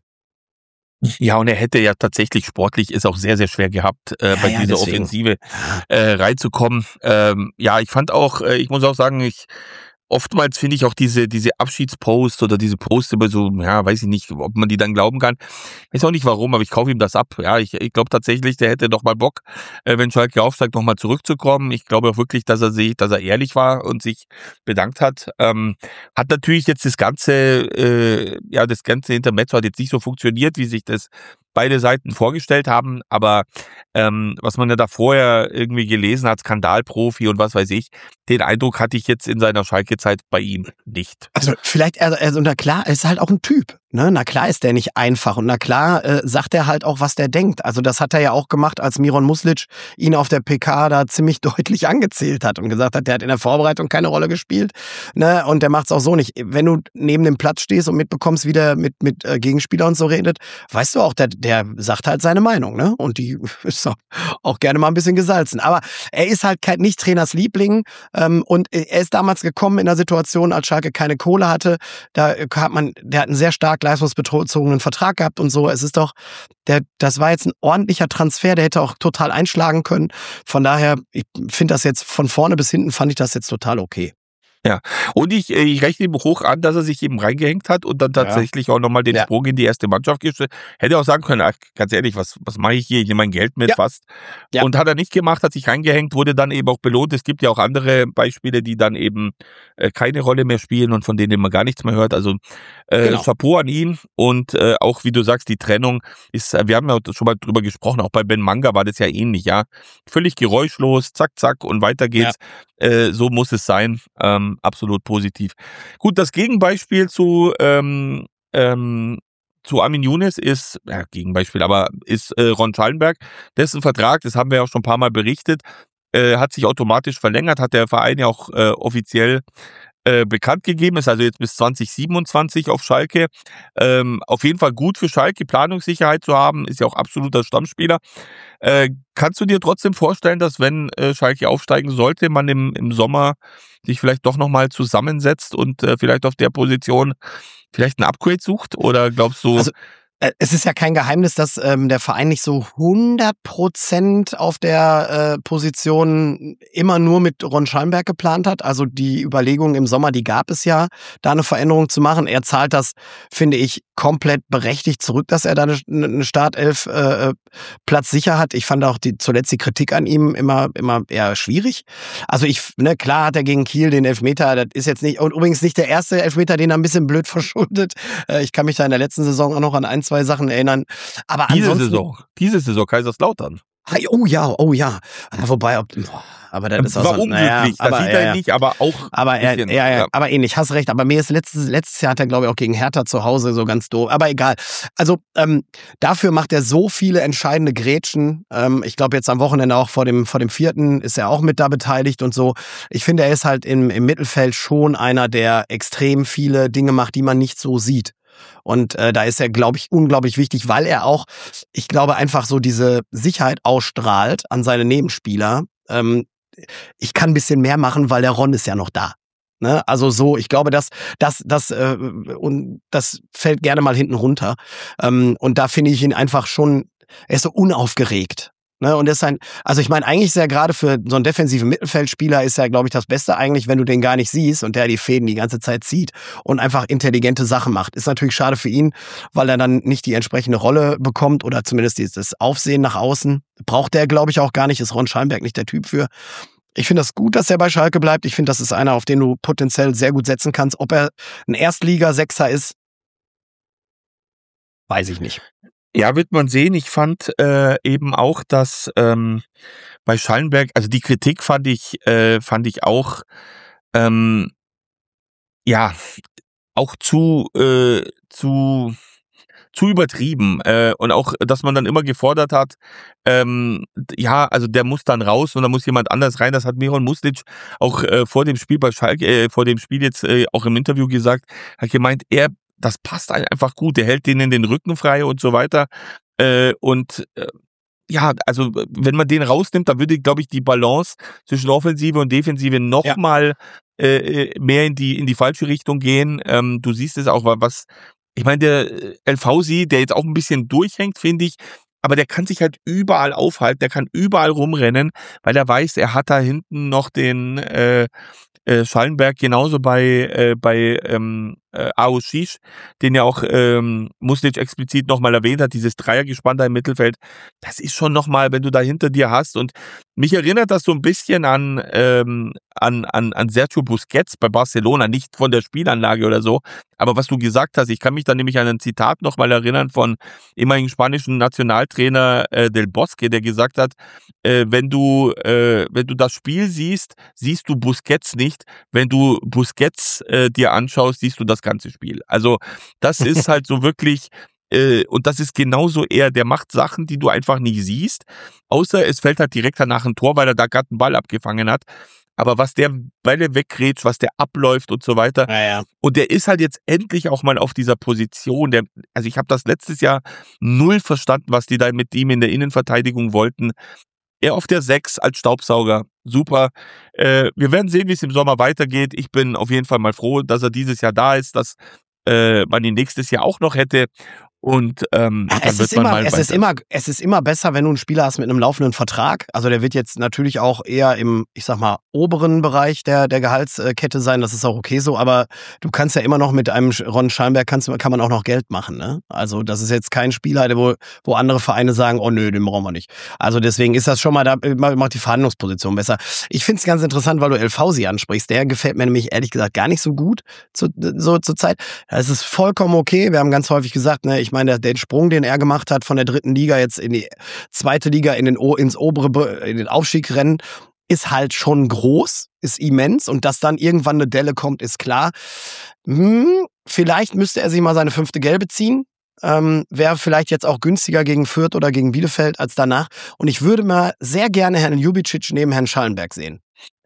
Ja, und er hätte ja tatsächlich sportlich ist auch sehr, sehr schwer gehabt, äh, Ja, bei ja, dieser deswegen. Offensive äh, reinzukommen. Ähm, ja, ich fand auch, äh, ich muss auch sagen, ich oftmals finde ich auch diese diese Abschiedspost oder diese Post über so, ja, weiß ich nicht, ob man die dann glauben kann. Weiß auch nicht warum, aber ich kaufe ihm das ab. Ja, ich, ich glaube tatsächlich, der hätte doch mal Bock, äh, wenn Schalke aufsteigt, noch mal zurückzukommen. Ich glaube auch wirklich, dass er sich, dass er ehrlich war und sich bedankt hat. Ähm, hat natürlich jetzt das ganze, äh, ja, das ganze Intermezzo hat jetzt nicht so funktioniert, wie sich das beide Seiten vorgestellt haben, aber ähm, was man ja da vorher irgendwie gelesen hat, Skandalprofi und was weiß ich, den Eindruck hatte ich jetzt in seiner Schalke-Zeit bei ihm nicht. Also vielleicht, also, also na klar, er ist halt auch ein Typ. Ne? Na klar ist der nicht einfach und na klar äh, sagt er halt auch, was der denkt. Also das hat er ja auch gemacht, als Miron Muslic ihn auf der P K da ziemlich deutlich angezählt hat und gesagt hat, der hat in der Vorbereitung keine Rolle gespielt. Ne? Und der macht es auch so nicht. Wenn du neben dem Platz stehst und mitbekommst, wie der mit, mit äh, Gegenspielern und so redet, weißt du auch, der, der sagt halt seine Meinung. Ne? Und die ist auch, auch gerne mal ein bisschen gesalzen. Aber er ist halt kein, nicht Trainers Liebling ähm, und er ist damals gekommen in einer Situation, als Schalke keine Kohle hatte. Da hat man, der hat einen sehr stark leistungsbezogenen Vertrag gehabt und so. Es ist doch, der, das war jetzt ein ordentlicher Transfer, der hätte auch total einschlagen können. Von daher, ich finde das jetzt von vorne bis hinten, fand ich das jetzt total okay. Ja, und ich, ich rechne ihm hoch an, dass er sich eben reingehängt hat und dann tatsächlich ja. auch nochmal den ja. Sprung in die erste Mannschaft gestellt. Hätte auch sagen können, ach, ganz ehrlich, was, was mache ich hier? Ich nehme mein Geld mit, ja. fast. Ja. Und hat er nicht gemacht, hat sich reingehängt, wurde dann eben auch belohnt. Es gibt ja auch andere Beispiele, die dann eben äh, keine Rolle mehr spielen und von denen man gar nichts mehr hört. Also äh, genau. Chapeau an ihn und äh, auch, wie du sagst, die Trennung ist, wir haben ja schon mal drüber gesprochen, auch bei Ben Manga war das ja ähnlich, ja. Völlig geräuschlos, zack, zack und weiter geht's. Ja. Äh, so muss es sein. Ähm, absolut positiv. Gut, das Gegenbeispiel zu ähm, ähm, zu Armin Younes ist, ja, Gegenbeispiel, aber ist äh, Ron Schallenberg, dessen Vertrag, das haben wir ja auch schon ein paar Mal berichtet, äh, hat sich automatisch verlängert, hat der Verein ja auch äh, offiziell äh, bekannt gegeben, ist also jetzt bis zwanzig siebenundzwanzig auf Schalke. Ähm, auf jeden Fall gut für Schalke, Planungssicherheit zu haben, ist ja auch absoluter Stammspieler. Äh, kannst du dir trotzdem vorstellen, dass wenn äh, Schalke aufsteigen sollte, man im, im Sommer sich vielleicht doch nochmal zusammensetzt und äh, vielleicht auf der Position vielleicht ein Upgrade sucht? Oder glaubst du... Also es ist ja kein Geheimnis, dass ähm, der Verein nicht so hundert Prozent auf der äh, Position immer nur mit Ron Schallenberg geplant hat. Also die Überlegungen im Sommer, die gab es ja, da eine Veränderung zu machen. Er zahlt das, finde ich, komplett berechtigt zurück, dass er da eine, eine Startelf äh, Platz sicher hat. Ich fand auch die, zuletzt die Kritik an ihm immer immer eher schwierig. Also ich, ne, klar hat er gegen Kiel den Elfmeter, das ist jetzt nicht, und übrigens nicht der erste Elfmeter, den er ein bisschen blöd verschuldet. Äh, ich kann mich da in der letzten Saison auch noch an ein, zwei Sachen erinnern. Aber diese ansonsten, Saison, diese Saison Kaiserslautern. Oh ja, oh ja. Wobei, ob, aber das ist war auch so, unglücklich, naja, das aber, sieht ja, er ja. nicht, aber auch aber er, bisschen, ja, ja, ja. aber ähnlich, hast recht. Aber mir ist letztes, letztes Jahr hat er, glaube ich, auch gegen Hertha zu Hause so ganz doof. Aber egal. Also ähm, dafür macht er so viele entscheidende Grätschen. Ähm, ich glaube, jetzt am Wochenende auch vor dem, vor dem vierten ist er auch mit da beteiligt und so. Ich finde, er ist halt im, im Mittelfeld schon einer, der extrem viele Dinge macht, die man nicht so sieht. Und äh, da ist er, glaube ich, unglaublich wichtig, weil er auch, ich glaube, einfach so diese Sicherheit ausstrahlt an seine Nebenspieler. Ähm, ich kann ein bisschen mehr machen, weil der Ron ist ja noch da. Ne? Also so, ich glaube, das, das, das, äh, und das fällt gerne mal hinten runter. Ähm, und da finde ich ihn einfach schon, er ist so unaufgeregt. Ne, und das ist ein, also ich meine, eigentlich ist er gerade für so einen defensiven Mittelfeldspieler ist er, glaube ich, das Beste eigentlich, wenn du den gar nicht siehst und der die Fäden die ganze Zeit zieht und einfach intelligente Sachen macht. Ist natürlich schade für ihn, weil er dann nicht die entsprechende Rolle bekommt oder zumindest dieses Aufsehen nach außen. Braucht er, glaube ich, auch gar nicht, ist Ron Schallenberg nicht der Typ für. Ich finde das gut, dass er bei Schalke bleibt. Ich finde, das ist einer, auf den du potenziell sehr gut setzen kannst. Ob er ein Erstliga-Sechser ist, weiß ich nicht. Ja, wird man sehen. Ich fand äh, eben auch, dass ähm, bei Schallenberg, also die Kritik fand ich, äh, fand ich auch, ähm, ja, auch zu, äh, zu, zu übertrieben. Äh, und auch, dass man dann immer gefordert hat, ähm, ja, also der muss dann raus und da muss jemand anders rein. Das hat Miron Muslic auch äh, vor dem Spiel bei Schalke, äh, vor dem Spiel jetzt äh, auch im Interview gesagt, hat gemeint, er, das passt einfach gut, der hält denen den Rücken frei und so weiter. Äh, und äh, ja, also wenn man den rausnimmt, dann würde, glaube ich, die Balance zwischen Offensive und Defensive nochmal ja. äh, mehr in die in die falsche Richtung gehen. Ähm, du siehst es auch, was, ich meine, der El Fauzi, der jetzt auch ein bisschen durchhängt, finde ich, aber der kann sich halt überall aufhalten, der kann überall rumrennen, weil er weiß, er hat da hinten noch den äh, äh, Schallenberg, genauso bei äh, bei ähm, äh, Aoush Shish, den ja auch ähm, Muslic explizit nochmal erwähnt hat, dieses Dreiergespann da im Mittelfeld, das ist schon nochmal, wenn du da hinter dir hast, und mich erinnert das so ein bisschen an ähm, an an an Sergio Busquets bei Barcelona, nicht von der Spielanlage oder so, aber was du gesagt hast, ich kann mich da nämlich an ein Zitat nochmal erinnern von ehemaligen spanischen Nationaltrainer äh, Del Bosque, der gesagt hat, äh, wenn du äh, wenn du das Spiel siehst, siehst du Busquets nicht, wenn du Busquets äh, dir anschaust, siehst du das ganze Spiel. Also das ist halt so wirklich, äh, und das ist genauso er, der macht Sachen, die du einfach nicht siehst, außer es fällt halt direkt danach ein Tor, weil er da gerade einen Ball abgefangen hat. Aber was der Bälle weggrätscht, was der abläuft und so weiter. Ja, ja. Und der ist halt jetzt endlich auch mal auf dieser Position. Der, also ich habe das letztes Jahr null verstanden, was die da mit ihm in der Innenverteidigung wollten. Er auf der sechs als Staubsauger. Super. Äh, wir werden sehen, wie es im Sommer weitergeht. Ich bin auf jeden Fall mal froh, dass er dieses Jahr da ist, dass äh, man ihn nächstes Jahr auch noch hätte. Und ähm, ja, dann es, wird ist man immer, mal es, ist immer, es ist immer besser, wenn du einen Spieler hast mit einem laufenden Vertrag. Also der wird jetzt natürlich auch eher im, ich sag mal, oberen Bereich der, der Gehaltskette sein. Das ist auch okay so. Aber du kannst ja immer noch mit einem Ron Schallenberg kannst, kann man auch noch Geld machen. Ne? Also das ist jetzt kein Spieler, der wo, wo andere Vereine sagen, oh nö, den brauchen wir nicht. Also deswegen ist das schon mal, da macht die Verhandlungsposition besser. Ich finde es ganz interessant, weil du El Fauzi ansprichst. Der gefällt mir nämlich ehrlich gesagt gar nicht so gut zu, so zur Zeit. Das ist vollkommen okay. Wir haben ganz häufig gesagt, ne, ich meine, den Sprung, den er gemacht hat von der dritten Liga jetzt in die zweite Liga, in den, ins obere, in den Aufstiegrennen, ist halt schon groß, ist immens, und dass dann irgendwann eine Delle kommt, ist klar. Hm, vielleicht müsste er sich mal seine fünfte Gelbe ziehen. Ähm, wäre vielleicht jetzt auch günstiger gegen Fürth oder gegen Bielefeld als danach. Und ich würde mal sehr gerne Herrn Ljubicic neben Herrn Schallenberg sehen.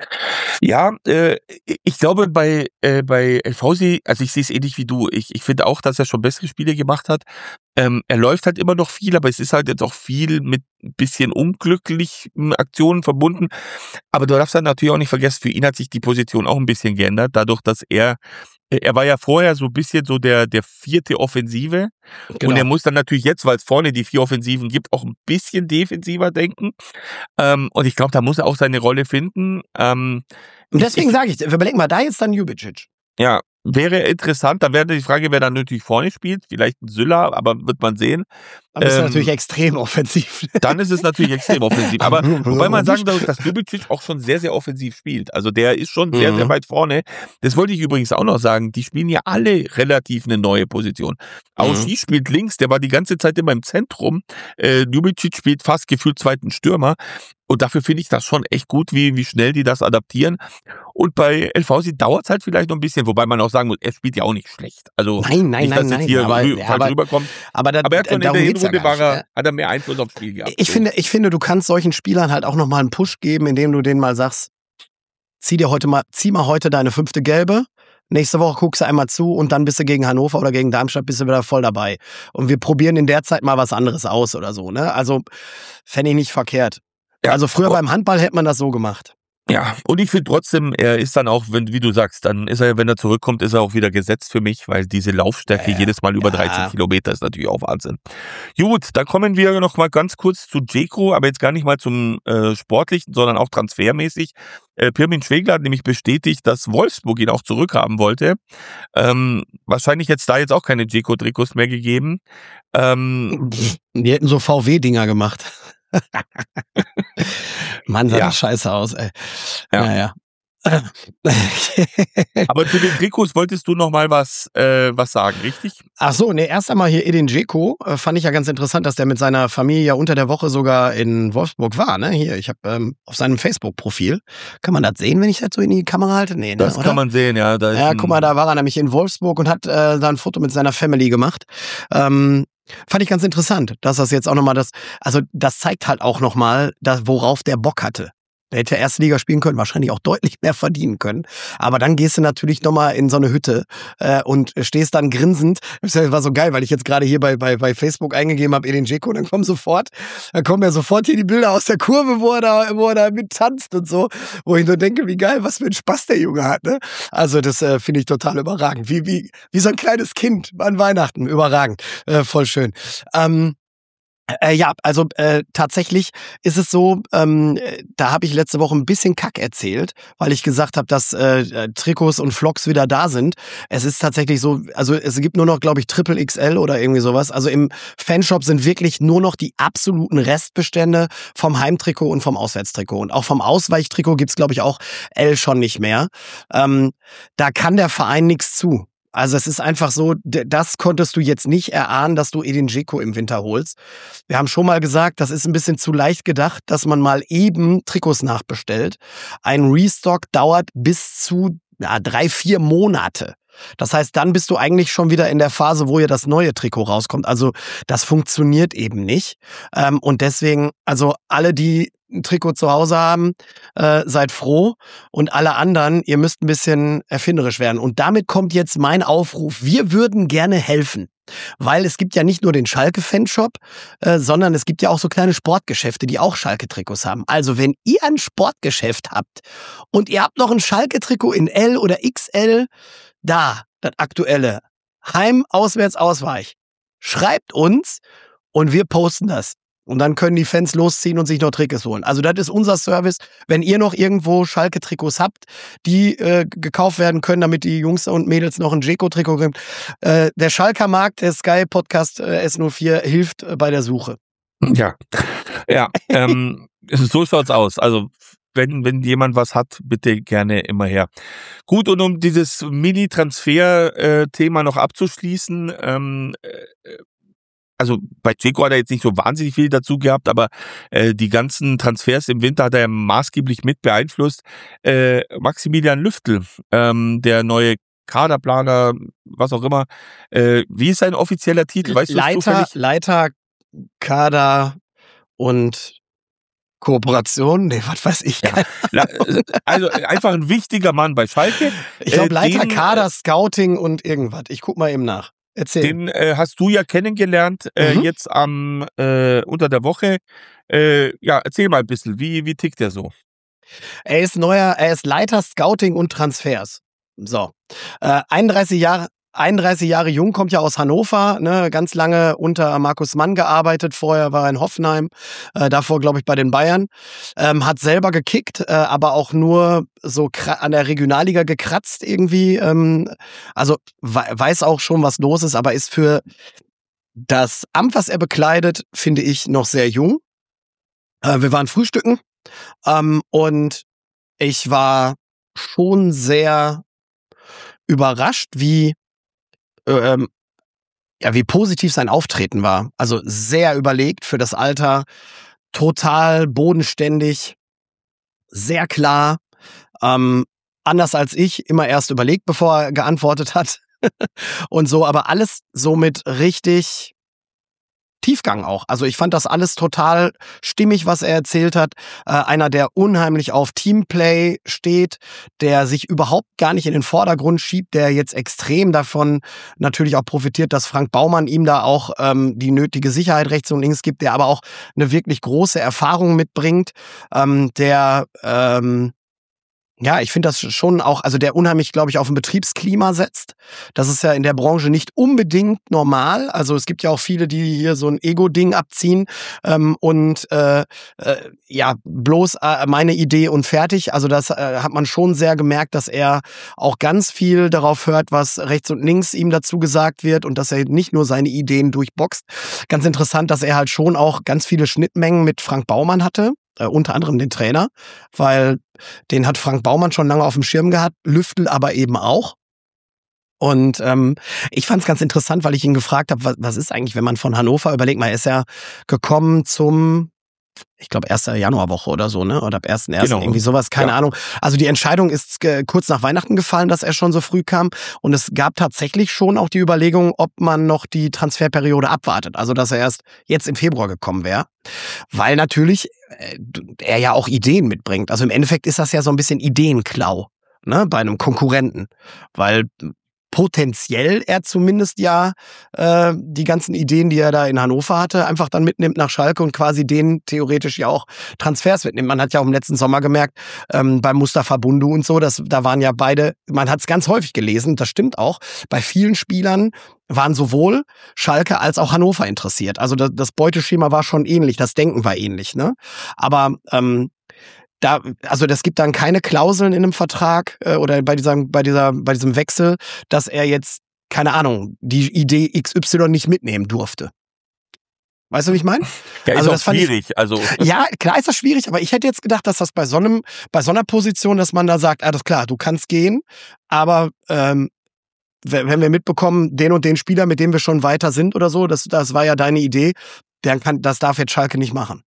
Ja, äh, ich glaube bei äh, bei El Fauzi, also ich sehe es ähnlich wie du. Ich, ich finde auch, dass er schon bessere Spiele gemacht hat. Ähm, er läuft halt immer noch viel, aber es ist halt jetzt auch viel mit ein bisschen unglücklichen Aktionen verbunden. Aber du darfst dann natürlich auch nicht vergessen, für ihn hat sich die Position auch ein bisschen geändert, dadurch, dass er Er war ja vorher so ein bisschen so der, der vierte Offensive. Genau. Und er muss dann natürlich jetzt, weil es vorne die vier Offensiven gibt, auch ein bisschen defensiver denken. Ähm, und ich glaube, da muss er auch seine Rolle finden. Ähm, Und deswegen ich, sage ich, wir überlegen mal da jetzt dann Ljubicic. Ja, wäre interessant. Da wäre die Frage, wer dann natürlich vorne spielt. Vielleicht ein Sylla, aber wird man sehen. Dann ist Ähm, er natürlich extrem offensiv. Dann ist es natürlich extrem offensiv. Aber wobei man sagen darf, dass Ljubicic auch schon sehr, sehr offensiv spielt. Also der ist schon sehr, Mhm. sehr weit vorne. Das wollte ich übrigens auch noch sagen. Die spielen ja alle relativ eine neue Position. Aoush Mhm. spielt links, der war die ganze Zeit immer im Zentrum. Äh, Ljubicic spielt fast gefühlt zweiten Stürmer. Und dafür finde ich das schon echt gut, wie, wie schnell die das adaptieren. Und bei El Fauzi dauert es halt vielleicht noch ein bisschen, wobei man auch sagen muss, er spielt ja auch nicht schlecht. Also Nein, nein, nicht, dass nein, jetzt nein. hier Aber, rü- ja, falsch aber, rüberkommt. aber, da, Aber er hat schon in darum der geht's ja Hinrunde gar war nicht, er, hat er mehr Einfluss aufs Spiel gehabt. Ich So. finde, ich finde, du kannst solchen Spielern halt auch nochmal einen Push geben, indem du denen mal sagst, zieh dir heute mal, zieh mal heute deine fünfte Gelbe. Nächste Woche guckst du einmal zu und dann bist du gegen Hannover oder gegen Darmstadt bist du wieder voll dabei. Und wir probieren in der Zeit mal was anderes aus oder so, ne? Also, fände ich nicht verkehrt. Ja, Also früher aber- beim Handball hätte man das so gemacht. Ja, und ich finde trotzdem, er ist dann auch, wenn, wie du sagst, dann ist er, wenn er zurückkommt, ist er auch wieder gesetzt für mich, weil diese Laufstärke Ja, ja. jedes Mal über Ja. dreizehn Kilometer ist natürlich auch Wahnsinn. Gut, dann kommen wir noch mal ganz kurz zu Dzeko, aber jetzt gar nicht mal zum äh, Sportlichen, sondern auch transfermäßig. Äh, Pirmin Schwegler hat nämlich bestätigt, dass Wolfsburg ihn auch zurückhaben wollte. Ähm, wahrscheinlich jetzt da jetzt auch keine Dzeko-Trikots mehr gegeben. Ähm, Die hätten so V W-Dinger gemacht. Mann, sah Ja. das scheiße aus, ey. Ja. Naja. aber zu den Trikots wolltest du noch mal was, äh, was sagen, richtig? Ach so, nee, erst einmal hier Edin Dzeko. Äh, fand ich ja ganz interessant, dass der mit seiner Familie ja unter der Woche sogar in Wolfsburg war, ne? Hier, ich habe ähm, auf seinem Facebook-Profil, kann man das sehen, wenn ich das so in die Kamera halte? Nee, ne, Das oder? kann man sehen, ja. Da ist Ja, ein- guck mal, da war er nämlich in Wolfsburg und hat äh, da ein Foto mit seiner Family gemacht. Ähm, Fand ich ganz interessant, dass das jetzt auch nochmal das, also das zeigt halt auch nochmal, worauf der Bock hatte. Der hätte erste Liga spielen können, wahrscheinlich auch deutlich mehr verdienen können. Aber dann gehst du natürlich nochmal in so eine Hütte äh, und stehst dann grinsend. Das war so geil, weil ich jetzt gerade hier bei, bei, bei Facebook eingegeben habe, Edin Dzeko, dann kommen sofort, dann kommen ja sofort hier die Bilder aus der Kurve, wo er da, wo er da mit tanzt und so. Wo ich nur denke, wie geil, was für ein Spaß der Junge hat. Ne? Also das äh, finde ich total überragend. Wie, wie, wie so ein kleines Kind an Weihnachten. Überragend. Äh, voll schön. Ähm, Äh, ja, also äh, tatsächlich ist es so, ähm, da habe ich letzte Woche ein bisschen Kack erzählt, weil ich gesagt habe, dass äh, Trikots und Vlogs wieder da sind. Es ist tatsächlich so, also es gibt nur noch, glaube ich, Triple X L oder irgendwie sowas. Also im Fanshop sind wirklich nur noch die absoluten Restbestände vom Heimtrikot und vom Auswärtstrikot. Und auch vom Ausweichtrikot gibt's, glaube ich, auch L schon nicht mehr. Ähm, da kann der Verein nichts zu. Also es ist einfach so, das konntest du jetzt nicht erahnen, dass du Edin Dzeko im Winter holst. Wir haben schon mal gesagt, das ist ein bisschen zu leicht gedacht, dass man mal eben Trikots nachbestellt. Ein Restock dauert bis zu ja, drei, vier Monate. Das heißt, dann bist du eigentlich schon wieder in der Phase, wo ja das neue Trikot rauskommt. Also das funktioniert eben nicht. Ähm, und deswegen, also alle, die ein Trikot zu Hause haben, äh, seid froh. Und alle anderen, ihr müsst ein bisschen erfinderisch werden. Und damit kommt jetzt mein Aufruf. Wir würden gerne helfen. Weil es gibt ja nicht nur den Schalke-Fanshop, äh, sondern es gibt ja auch so kleine Sportgeschäfte, die auch Schalke-Trikots haben. Also wenn ihr ein Sportgeschäft habt und ihr habt noch ein Schalke-Trikot in L oder X L, da, das aktuelle, Heim, Auswärts, Ausweich, schreibt uns und wir posten das. Und dann können die Fans losziehen und sich noch Trikots holen. Also das ist unser Service. Wenn ihr noch irgendwo Schalke-Trikots habt, die äh, gekauft werden können, damit die Jungs und Mädels noch ein Dzeko-Trikot kriegen. Äh, der Schalker Markt, der Sky-Podcast äh, S null vier hilft äh, bei der Suche. Ja, ja, ähm, so schaut's aus. Also wenn wenn jemand was hat, bitte gerne immer her. Gut, und um dieses Mini-Transfer-Thema noch abzuschließen, ähm, äh, also bei Dzeko hat er jetzt nicht so wahnsinnig viel dazu gehabt, aber äh, die ganzen Transfers im Winter hat er maßgeblich mit beeinflusst. Äh, Maximilian Lüftl, ähm, der neue Kaderplaner, was auch immer. Äh, wie ist sein offizieller Titel? Weißt du Leiter, Leiter, Kader und Kooperation? Nee, was weiß ich. Ja. Also einfach ein wichtiger Mann bei Schalke. Ich glaube Leiter, den, Kader, Scouting und irgendwas. Ich guck mal eben nach. Erzähl. Den äh, hast du ja kennengelernt, äh, Mhm. jetzt am äh, unter der Woche. Äh, ja, erzähl mal ein bisschen, wie, wie tickt der so? Er ist neuer, er ist Leiter Scouting und Transfers. So. Äh, einunddreißig Jahre, einunddreißig Jahre jung, kommt ja aus Hannover, ne, ganz lange unter Markus Mann gearbeitet, vorher war er in Hoffenheim, äh, davor glaube ich bei den Bayern, ähm, hat selber gekickt, äh, aber auch nur so an der Regionalliga gekratzt irgendwie, ähm, also we weiß auch schon, was los ist, aber ist für das Amt, was er bekleidet, finde ich noch sehr jung. Äh, wir waren frühstücken, ähm, und ich war schon sehr überrascht, wie ähm, ja, wie positiv sein Auftreten war. Also sehr überlegt für das Alter, total bodenständig, sehr klar, ähm, anders als ich, immer erst überlegt, bevor er geantwortet hat und so, aber alles so mit richtig Tiefgang auch. Also ich fand das alles total stimmig, was er erzählt hat. Äh, einer, der unheimlich auf Teamplay steht, der sich überhaupt gar nicht in den Vordergrund schiebt, der jetzt extrem davon natürlich auch profitiert, dass Frank Baumann ihm da auch ähm, die nötige Sicherheit rechts und links gibt, der aber auch eine wirklich große Erfahrung mitbringt, ähm, der ähm, ja, ich finde das schon auch, also der unheimlich, glaube ich, auf ein Betriebsklima setzt. Das ist ja in der Branche nicht unbedingt normal. Also es gibt ja auch viele, die hier so ein Ego-Ding abziehen ähm, und äh, äh, ja, bloß äh, meine Idee und fertig. Also das äh, hat man schon sehr gemerkt, dass er auch ganz viel darauf hört, was rechts und links ihm dazu gesagt wird und dass er nicht nur seine Ideen durchboxt. Ganz interessant, dass er halt schon auch ganz viele Schnittmengen mit Frank Baumann hatte. Äh, unter anderem den Trainer, weil den hat Frank Baumann schon lange auf dem Schirm gehabt, Lüftl aber eben auch. Und ähm, ich fand es ganz interessant, weil ich ihn gefragt habe, was, was ist eigentlich, wenn man von Hannover, überlegt mal, er ist ja gekommen zum ich glaube, erste Januarwoche oder so, ne? Oder ab ersten ersten Genau. irgendwie sowas, keine Ja. Ahnung. Also die Entscheidung ist äh, kurz nach Weihnachten gefallen, dass er schon so früh kam. Und es gab tatsächlich schon auch die Überlegung, ob man noch die Transferperiode abwartet. Also dass er erst jetzt im Februar gekommen wäre. Weil natürlich äh, er ja auch Ideen mitbringt. Also im Endeffekt ist das ja so ein bisschen Ideenklau, ne? Bei einem Konkurrenten. Weil potenziell er zumindest ja äh, die ganzen Ideen, die er da in Hannover hatte, einfach dann mitnimmt nach Schalke und quasi denen theoretisch ja auch Transfers mitnimmt. Man hat ja auch im letzten Sommer gemerkt, ähm, bei Mustafa Bundu und so, dass, da waren ja beide, man hat es ganz häufig gelesen, das stimmt auch, bei vielen Spielern waren sowohl Schalke als auch Hannover interessiert. Also das, das Beuteschema war schon ähnlich, das Denken war ähnlich, ne? Aber ähm, Da, also das gibt dann keine Klauseln in einem Vertrag äh, oder bei dieser, bei dieser, bei diesem Wechsel, dass er jetzt, keine Ahnung, die Idee X Y nicht mitnehmen durfte. Weißt du, wie ich meine? Ja, ist Also auch das fand ich- schwierig. Also Ja, klar ist das schwierig, aber ich hätte jetzt gedacht, dass das bei so einem, bei so einer Position, dass man da sagt, alles klar, du kannst gehen, aber ähm, wenn wenn wir mitbekommen, den und den Spieler, mit dem wir schon weiter sind oder so, das, das war ja deine Idee, dann kann, das darf jetzt Schalke nicht machen.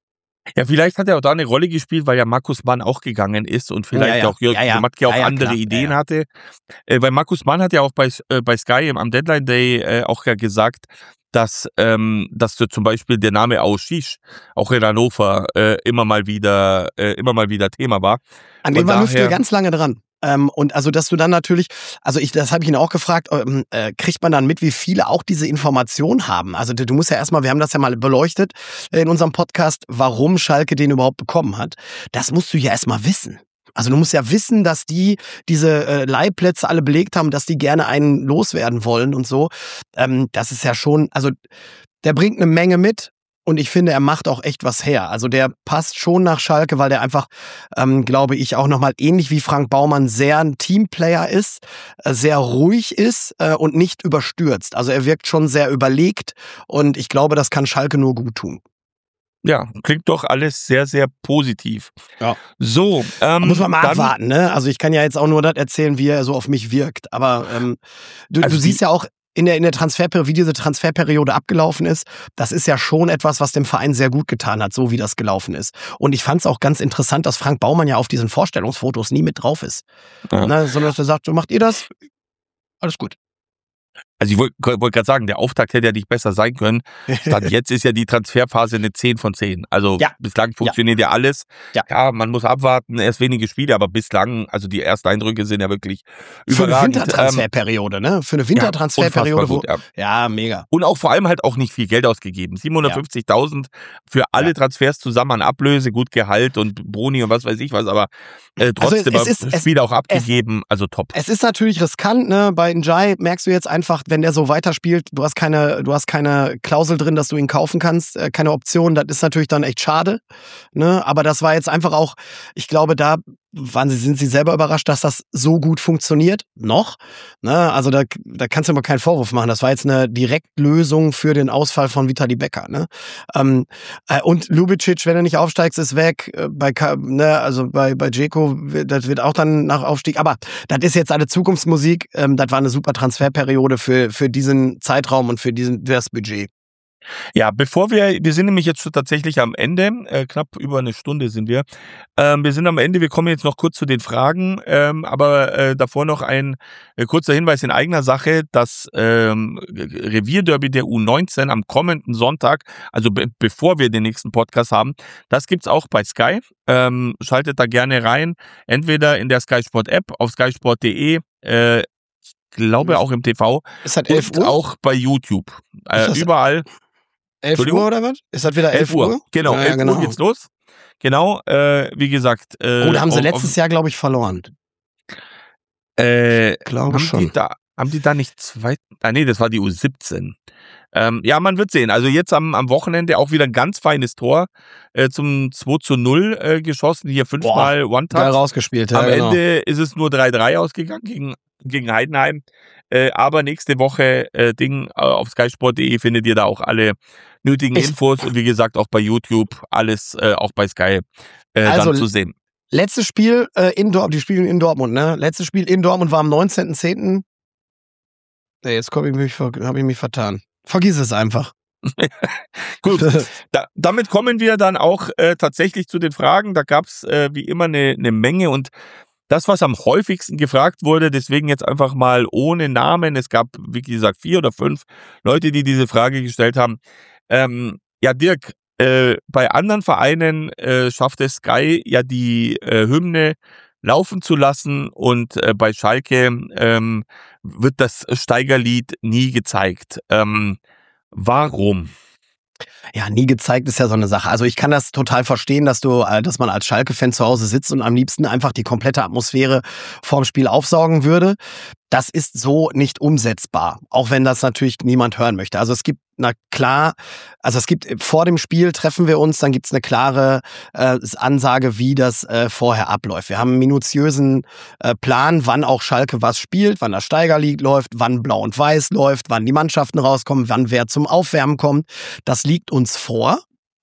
Ja, vielleicht hat er auch da eine Rolle gespielt, weil ja Markus Mann auch gegangen ist und vielleicht Ja, ja. auch Jörg Ja, ja. Matke auch Ja, ja, andere klar. Ideen Ja, ja. hatte. Äh, weil Markus Mann hat ja auch bei, äh, bei Sky am Deadline Day äh, auch ja gesagt, dass, ähm, dass so zum Beispiel der Name Auschisch auch in Hannover äh, immer mal wieder äh, immer mal wieder Thema war. An Von dem war Lüftel daher- ganz lange dran. Ähm, und also, dass du dann natürlich, also ich, das habe ich ihn auch gefragt, ähm, äh, kriegt man dann mit, wie viele auch diese Information haben? Also du, du musst ja erstmal, wir haben das ja mal beleuchtet äh, in unserem Podcast, warum Schalke den überhaupt bekommen hat. Das musst du ja erstmal wissen. Also du musst ja wissen, dass die diese äh, Leihplätze alle belegt haben, dass die gerne einen loswerden wollen und so. Ähm, das ist ja schon, also der bringt eine Menge mit. Und ich finde, er macht auch echt was her. Also der passt schon nach Schalke, weil der einfach, ähm, glaube ich, auch nochmal ähnlich wie Frank Baumann sehr ein Teamplayer ist, äh, sehr ruhig ist äh, und nicht überstürzt. Also er wirkt schon sehr überlegt und ich glaube, das kann Schalke nur gut tun. Ja, klingt doch alles sehr, sehr positiv. Ja. So, ähm, Muss man mal dann, abwarten, ne? Also ich kann ja jetzt auch nur das erzählen, wie er so auf mich wirkt. Aber ähm, du, Also du siehst ja auch in der, in der Transferperiode, wie diese Transferperiode abgelaufen ist, das ist ja schon etwas, was dem Verein sehr gut getan hat, so wie das gelaufen ist. Und ich fand es auch ganz interessant, dass Frank Baumann ja auf diesen Vorstellungsfotos nie mit drauf ist. Ja. Ne? Sondern dass er sagt, so macht ihr das? Alles gut. Also ich wollte wollt gerade sagen, der Auftakt hätte ja nicht besser sein können. Dann jetzt ist ja die Transferphase eine zehn von zehn. Also Ja. bislang funktioniert ja, alles. Ja. ja, man muss abwarten, erst wenige Spiele, aber bislang, also die ersten Eindrücke sind ja wirklich Für eine überragend. Wintertransferperiode, ne? Für eine Ähm, Wintertransferperiode, ja, wo. unfassbar gut, ja. Ja, mega. Und auch vor allem halt auch nicht viel Geld ausgegeben. siebenhundertfünfzigtausend für alle Ja. Transfers zusammen an Ablöse, gut Gehalt und Boni und was weiß ich was, aber äh, Also trotzdem es ist- es- Spieler auch abgegeben, also top. Es ist natürlich riskant, ne? Bei Njai merkst du jetzt einfach, wenn der so weiterspielt, du hast keine, du hast keine Klausel drin, dass du ihn kaufen kannst, äh, keine Option, das ist natürlich dann echt schade, ne? Aber das war jetzt einfach auch, ich glaube, da waren sie, sind sie selber überrascht, dass das so gut funktioniert, noch, ne? Also da, da kannst du mal keinen Vorwurf machen, das war jetzt eine Direktlösung für den Ausfall von Vitali Becker, ne? Ähm, äh, und Lubicic, wenn er nicht aufsteigt, ist weg, äh, bei, Ka- ne, also bei, bei Dzeko, das wird auch dann nach Aufstieg, aber das ist jetzt eine Zukunftsmusik. Ähm, das war eine super Transferperiode für, für diesen Zeitraum und für diesen, das Budget. Ja, bevor wir, wir sind nämlich jetzt schon tatsächlich am Ende, äh, knapp über eine Stunde sind wir. Ähm, wir sind am Ende, wir kommen jetzt noch kurz zu den Fragen, ähm, aber äh, davor noch ein äh, kurzer Hinweis in eigener Sache, das ähm, Revierderby der U neunzehn am kommenden Sonntag, also be bevor wir den nächsten Podcast haben, das gibt's auch bei Sky. Ähm, schaltet da gerne rein, entweder in der Sky Sport App, auf skysport punkt de, äh, ich glaube auch im T V Ist das elf und Uhr? auch bei YouTube. Äh, Ist das- überall. elf Entschuldigung? Uhr oder was? Ist das wieder elf Uhr? Genau, Ja, elf genau. Uhr geht's los. Genau, äh, wie gesagt. Äh, Oh, da haben sie auf- letztes Jahr, glaube ich, verloren. Äh, Glaube haben schon. Die da, haben die da nicht zwei? Ah, nee, das war die U siebzehn. Ähm, ja, man wird sehen. Also jetzt am, am Wochenende auch wieder ein ganz feines Tor äh, zum zwei zu null äh, geschossen. Hier fünfmal Geil One-Touch. rausgespielt, ja, Am genau. Ende ist es nur drei drei ausgegangen gegen, gegen Heidenheim. Äh, aber nächste Woche äh, Ding äh, auf skysport punkt de findet ihr da auch alle nötigen Ich- Infos und wie gesagt auch bei YouTube alles äh, auch bei Sky äh, Also, dann zu sehen. Letztes Spiel äh, in Dortmund, die spielen in Dortmund, ne? Letztes Spiel in Dortmund war am neunzehnten zehnten Nee, jetzt habe ich, mich ver- hab ich mich vertan. Vergiss es einfach. Gut, da, damit kommen wir dann auch äh, tatsächlich zu den Fragen. Da gab es äh, wie immer eine, eine Menge und das, was am häufigsten gefragt wurde, deswegen jetzt einfach mal ohne Namen, es gab, wie gesagt, vier oder fünf Leute, die diese Frage gestellt haben. Ähm, ja, Dirk, äh, bei anderen Vereinen äh, schafft es Sky ja die äh, Hymne laufen zu lassen und äh, bei Schalke ähm, wird das Steigerlied nie gezeigt. Ähm, warum? Ja, nie gezeigt ist ja so eine Sache. Also ich kann das total verstehen, dass du, äh, dass man als Schalke-Fan zu Hause sitzt und am liebsten einfach die komplette Atmosphäre vorm Spiel aufsaugen würde. Das ist so nicht umsetzbar, auch wenn das natürlich niemand hören möchte. Also es gibt, na klar, also es gibt vor dem Spiel treffen wir uns, dann gibt es eine klare äh, Ansage, wie das äh, vorher abläuft. Wir haben einen minutiösen äh, Plan, wann auch Schalke was spielt, wann das Steigerlied läuft, wann Blau und Weiß läuft, wann die Mannschaften rauskommen, wann wer zum Aufwärmen kommt. Das liegt uns vor.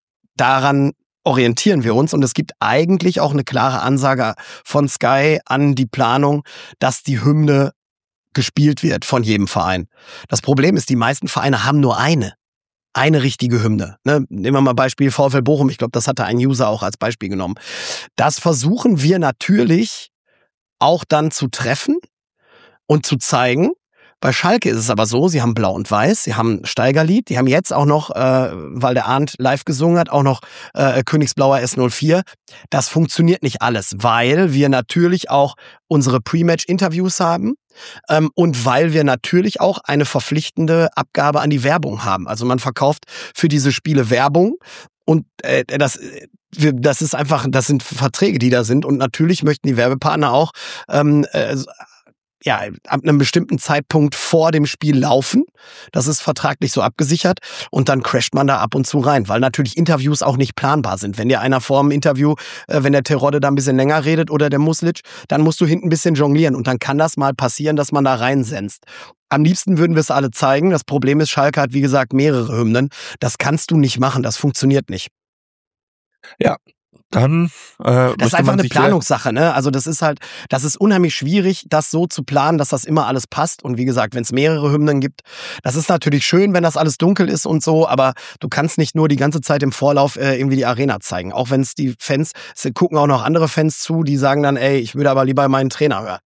Daran orientieren wir uns und es gibt eigentlich auch eine klare Ansage von Sky an die Planung, dass die Hymne gespielt wird von jedem Verein. Das Problem ist, die meisten Vereine haben nur eine. Eine richtige Hymne. Ne? Nehmen wir mal Beispiel VfL Bochum. Ich glaube, das hatte ein User auch als Beispiel genommen. Das versuchen wir natürlich auch dann zu treffen und zu zeigen. Bei Schalke ist es aber so, sie haben Blau und Weiß, sie haben Steigerlied, die haben jetzt auch noch, äh, weil der Arndt live gesungen hat, auch noch äh, Königsblauer S null vier. Das funktioniert nicht alles, weil wir natürlich auch unsere Pre-Match-Interviews haben ähm, und weil wir natürlich auch eine verpflichtende Abgabe an die Werbung haben. Also man verkauft für diese Spiele Werbung und äh, das... Das ist einfach, das sind Verträge, die da sind und natürlich möchten die Werbepartner auch ähm, äh, ja, ab einem bestimmten Zeitpunkt vor dem Spiel laufen. Das ist vertraglich so abgesichert und dann crasht man da ab und zu rein, weil natürlich Interviews auch nicht planbar sind. Wenn dir einer vor dem Interview, äh, wenn der Terodde da ein bisschen länger redet oder der Muslic, dann musst du hinten ein bisschen jonglieren und dann kann das mal passieren, dass man da reinsenzt. Am liebsten würden wir es alle zeigen. Das Problem ist, Schalke hat, wie gesagt, mehrere Hymnen. Das kannst du nicht machen, das funktioniert nicht. Ja, dann äh, das ist einfach eine Planungssache, ne? Also das ist halt, das ist unheimlich schwierig, das so zu planen, dass das immer alles passt. Und wie gesagt, wenn es mehrere Hymnen gibt, das ist natürlich schön, wenn das alles dunkel ist und so, aber du kannst nicht nur die ganze Zeit im Vorlauf äh, irgendwie die Arena zeigen. Auch wenn es die Fans, es gucken auch noch andere Fans zu, die sagen dann, ey, ich würde aber lieber meinen Trainer hören.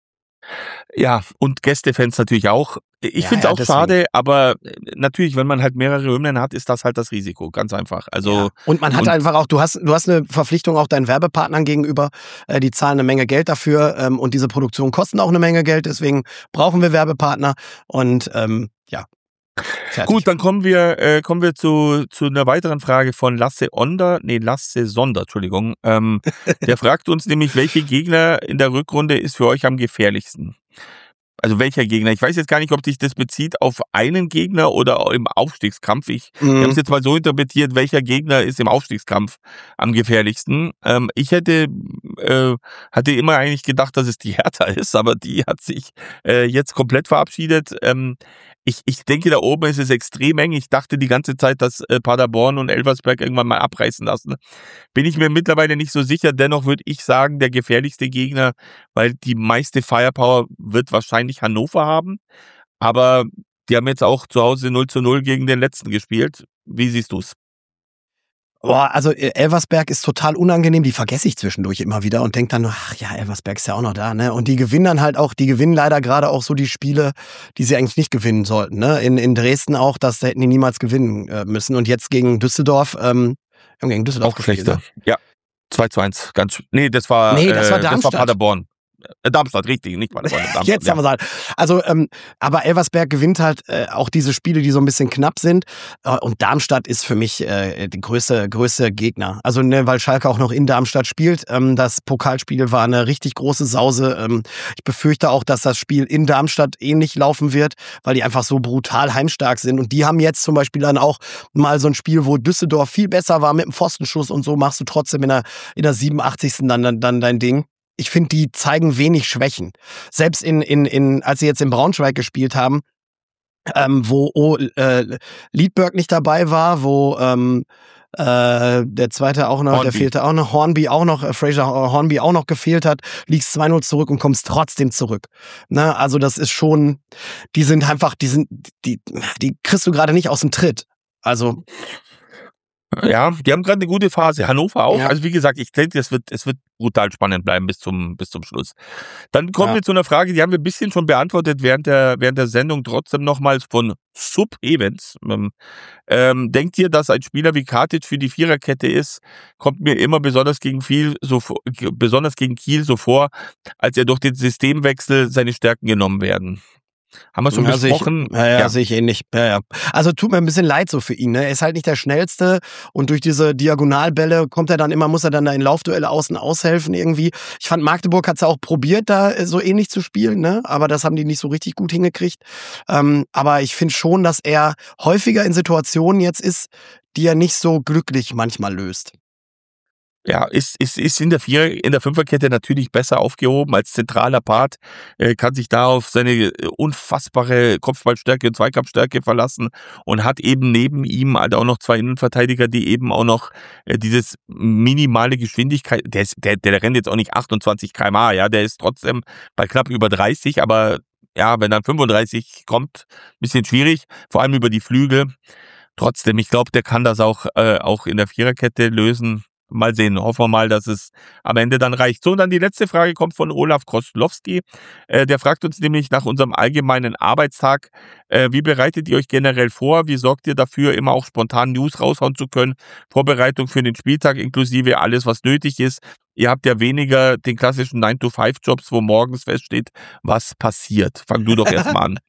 Ja, und Gästefans natürlich auch. Ich Ja, finde es ja, auch deswegen. schade, aber natürlich, wenn man halt mehrere Hymnen hat, ist das halt das Risiko, ganz einfach. Also Ja. Und man hat und- einfach auch, du hast, du hast eine Verpflichtung auch deinen Werbepartnern gegenüber, äh, die zahlen eine Menge Geld dafür ähm, und diese Produktionen kosten auch eine Menge Geld, deswegen brauchen wir Werbepartner und ähm, ja. Fertig. Gut, dann kommen wir, äh, kommen wir zu, zu einer weiteren Frage von Lasse Onder, nee, Lasse Sonder, Entschuldigung. Ähm, der fragt uns nämlich, welche Gegner in der Rückrunde ist für euch am gefährlichsten? Also welcher Gegner? Ich weiß jetzt gar nicht, ob sich das bezieht auf einen Gegner oder im Aufstiegskampf. Ich Mhm. habe es jetzt mal so interpretiert, welcher Gegner ist im Aufstiegskampf am gefährlichsten. Ähm, ich hätte, äh, hatte immer eigentlich gedacht, dass es die Hertha ist, aber die hat sich äh, jetzt komplett verabschiedet. Ähm, ich, ich denke, da oben ist es extrem eng. Ich dachte die ganze Zeit, dass äh, Paderborn und Elversberg irgendwann mal abreißen lassen. Bin ich mir mittlerweile nicht so sicher. Dennoch würde ich sagen, der gefährlichste Gegner, weil die meiste Firepower wird wahrscheinlich Hannover haben. Aber die haben jetzt auch zu Hause null zu null gegen den letzten gespielt. Wie siehst du's? Boah, also äh, Elversberg ist total unangenehm, die vergesse ich zwischendurch immer wieder und denke dann, ach ja, Elversberg ist ja auch noch da, ne? Und die gewinnen dann halt auch, die gewinnen leider gerade auch so die Spiele, die sie eigentlich nicht gewinnen sollten, ne? In, in Dresden auch, das hätten die niemals gewinnen äh, müssen. Und jetzt gegen Düsseldorf, ähm, gegen Düsseldorf Auch gespielt, schlechter. ne? Ja. zwei zu eins. Ganz, nee, das war, Nee, das war äh, das war Darmstadt. Paderborn. Äh, Darmstadt, richtig, nicht Paderborn. Darmstadt, Jetzt haben wir es halt. Also, ähm, aber Elversberg gewinnt halt äh, auch diese Spiele, die so ein bisschen knapp sind. Äh, und Darmstadt ist für mich äh, die größte, größte Gegner. Also, ne, weil Schalke auch noch in Darmstadt spielt. Ähm, das Pokalspiel war eine richtig große Sause. Ähm, ich befürchte auch, dass das Spiel in Darmstadt ähnlich laufen wird, weil die einfach so brutal heimstark sind. Und die haben jetzt zum Beispiel dann auch mal so ein Spiel, wo Düsseldorf viel besser war mit dem Pfostenschuss und so, machst du trotzdem in der, in der siebenundachtzigsten dann, dann, dann dein Ding. Ich finde, die zeigen wenig Schwächen. Selbst in, in, in, als sie jetzt in Braunschweig gespielt haben, ähm, wo oh, äh, Liedberg nicht dabei war, wo ähm, äh, der zweite auch noch, Hornby. der fehlte auch noch, Hornby auch noch, äh, Fraser Hornby auch noch gefehlt hat, liegst zwei null zurück und kommst trotzdem zurück. Na, also das ist schon, die sind einfach, die sind, die, die kriegst du gerade nicht aus dem Tritt. Also Ja, die haben gerade eine gute Phase. Hannover auch. Ja. Also wie gesagt, ich denke, es wird, es wird brutal spannend bleiben bis zum, bis zum Schluss. Dann kommen Ja. wir zu einer Frage, die haben wir ein bisschen schon beantwortet während der, während der Sendung, trotzdem nochmals von Sub Evans. Ähm, ähm, denkt ihr, dass ein Spieler wie Katic für die Viererkette ist? Kommt mir immer besonders gegen Kiel so vor, besonders gegen Kiel so vor, als er durch den Systemwechsel seine Stärken genommen werden. Haben wir schon Ja, sehe ich, besprochen. ja, ja, Ja. sehe ich ähnlich. Ja, ja. Also tut mir ein bisschen leid so für ihn. Ne? Er ist halt nicht der Schnellste und durch diese Diagonalbälle kommt er dann immer, muss er dann da in Laufduelle außen aushelfen irgendwie. Ich fand, Magdeburg hat es ja auch probiert, da äh, so ähnlich zu spielen, ne? Aber das haben die nicht so richtig gut hingekriegt. Ähm, aber ich finde schon, dass er häufiger in Situationen jetzt ist, die er nicht so glücklich manchmal löst. Ja, ist, ist, ist in der Vierer, in der Fünferkette natürlich besser aufgehoben als zentraler Part, äh, kann sich da auf seine äh, unfassbare Kopfballstärke und Zweikampfstärke verlassen und hat eben neben ihm halt auch noch zwei Innenverteidiger, die eben auch noch äh, dieses minimale Geschwindigkeit, der, ist, der, der rennt jetzt auch nicht achtundzwanzig Kilometer pro Stunde, ja, der ist trotzdem bei knapp über dreißig, aber ja, wenn dann fünfunddreißig kommt, bisschen schwierig, vor allem über die Flügel. Trotzdem, ich glaube, der kann das auch, äh, auch in der Viererkette lösen. Mal sehen, hoffen wir mal, dass es am Ende dann reicht. So, und dann die letzte Frage kommt von Olaf Kostlowski. Äh, der fragt uns nämlich nach unserem allgemeinen Arbeitstag, äh, wie bereitet ihr euch generell vor? Wie sorgt ihr dafür, immer auch spontan News raushauen zu können? Vorbereitung für den Spieltag inklusive alles, was nötig ist. Ihr habt ja weniger den klassischen nine to five Jobs, wo morgens feststeht, was passiert. Fang du doch erstmal an.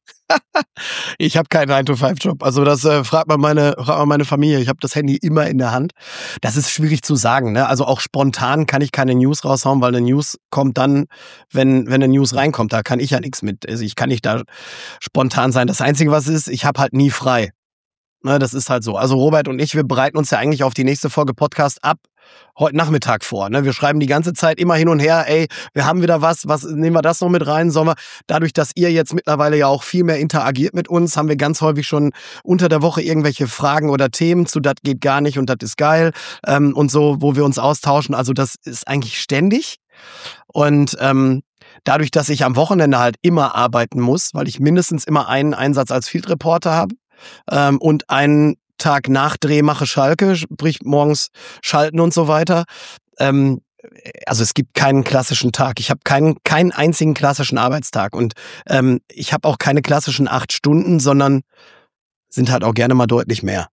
Ich habe keinen nine to five Job. Also das äh, fragt man meine, fragt man meine Familie. Ich habe das Handy immer in der Hand. Das ist schwierig zu sagen. Ne? Also auch spontan kann ich keine News raushauen, weil eine News kommt dann, wenn, wenn eine News reinkommt. Da kann ich ja nichts mit. Also ich kann nicht da spontan sein. Das Einzige, was ist, ich habe halt nie frei. Ne, das ist halt so. Also Robert und ich, wir bereiten uns ja eigentlich auf die nächste Folge Podcast ab heute Nachmittag vor. Ne? Wir schreiben die ganze Zeit immer hin und her, ey, wir haben wieder was, was nehmen wir das noch mit rein? Sollen wir, dadurch, dass ihr jetzt mittlerweile ja auch viel mehr interagiert mit uns, haben wir ganz häufig schon unter der Woche irgendwelche Fragen oder Themen zu, das geht gar nicht und das ist geil ähm, und so, wo wir uns austauschen. Also das ist eigentlich ständig. Und ähm, dadurch, dass ich am Wochenende halt immer arbeiten muss, weil ich mindestens immer einen Einsatz als Field Reporter habe ähm, und einen Tag nach Dreh mache Schalke, sprich morgens schalten und so weiter. Ähm, also es gibt keinen klassischen Tag. Ich habe keinen, keinen einzigen klassischen Arbeitstag und ähm, ich habe auch keine klassischen acht Stunden, sondern sind halt auch gerne mal deutlich mehr.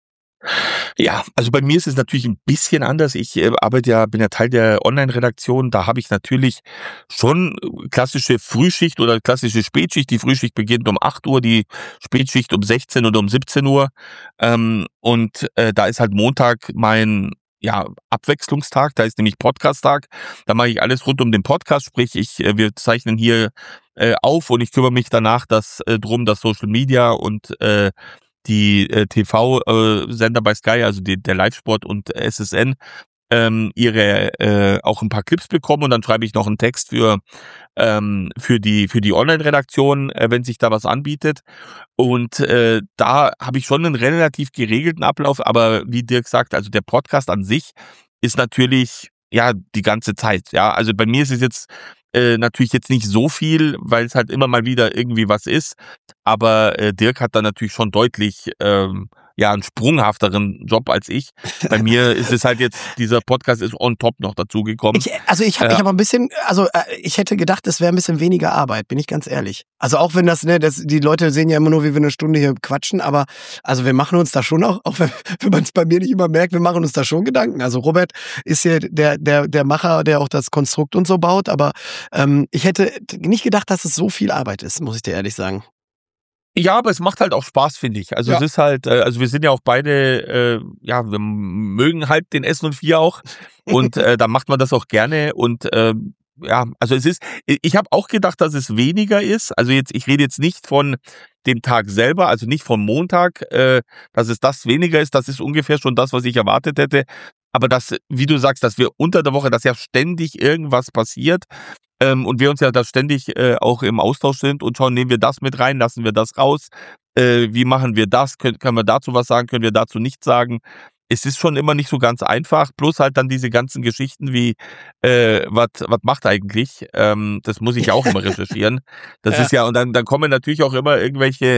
Ja, also bei mir ist es natürlich ein bisschen anders. Ich äh, arbeite ja, bin ja Teil der Online-Redaktion. Da habe ich natürlich schon klassische Frühschicht oder klassische Spätschicht. Die Frühschicht beginnt um acht Uhr, die Spätschicht um sechzehn oder um siebzehn Uhr. Ähm, und äh, da ist halt Montag mein ja, Abwechslungstag, da ist nämlich Podcast-Tag. Da mache ich alles rund um den Podcast, sprich, ich, äh, wir zeichnen hier äh, auf und ich kümmere mich danach dass, äh, drum, dass Social Media und äh, die äh, T V-Sender äh, bei Sky, also die, der Live-Sport und äh, S S N, ähm, ihre äh, auch ein paar Clips bekommen und dann schreibe ich noch einen Text für ähm, für die für die Online-Redaktion, äh, wenn sich da was anbietet. Und äh, da habe ich schon einen relativ geregelten Ablauf, aber wie Dirk sagt, also der Podcast an sich ist natürlich ja die ganze Zeit. Ja, also bei mir ist es jetzt äh, natürlich jetzt nicht so viel, weil es halt immer mal wieder irgendwie was ist. Aber äh, Dirk hat da natürlich schon deutlich ähm, ja einen sprunghafteren Job als ich. Bei mir ist es halt jetzt, dieser Podcast ist on top noch dazugekommen. Ich, also ich habe Äh, ich hab ein bisschen, also äh, ich hätte gedacht, es wäre ein bisschen weniger Arbeit, bin ich ganz ehrlich. Also auch wenn das, ne, das, die Leute sehen ja immer nur, wie wir eine Stunde hier quatschen, aber also wir machen uns da schon auch, auch wenn, wenn man es bei mir nicht immer merkt, wir machen uns da schon Gedanken. Also Robert ist hier der, der, der Macher, der auch das Konstrukt und so baut, aber ähm, ich hätte nicht gedacht, dass es so viel Arbeit ist, muss ich dir ehrlich sagen. Ja, aber es macht halt auch Spaß, finde ich. Also Ja. es ist halt, äh, also wir sind ja auch beide, äh, ja, wir mögen halt den S null vier auch und äh, da macht man das auch gerne und äh, ja, also es ist, ich habe auch gedacht, dass es weniger ist. Also jetzt, ich rede jetzt nicht von dem Tag selber, also nicht vom Montag, äh, dass es das weniger ist. Das ist ungefähr schon das, was ich erwartet hätte. Aber das, wie du sagst, dass wir unter der Woche, dass ja ständig irgendwas passiert. Ähm, und wir uns ja da ständig äh, auch im Austausch sind und schauen, nehmen wir das mit rein, lassen wir das raus, äh, wie machen wir das, können, können wir dazu was sagen, können wir dazu nichts sagen. Es ist schon immer nicht so ganz einfach, bloß halt dann diese ganzen Geschichten wie, äh, was was macht eigentlich, ähm, das muss ich ja auch immer recherchieren. Das Ja. ist ja, und dann, dann kommen natürlich auch immer irgendwelche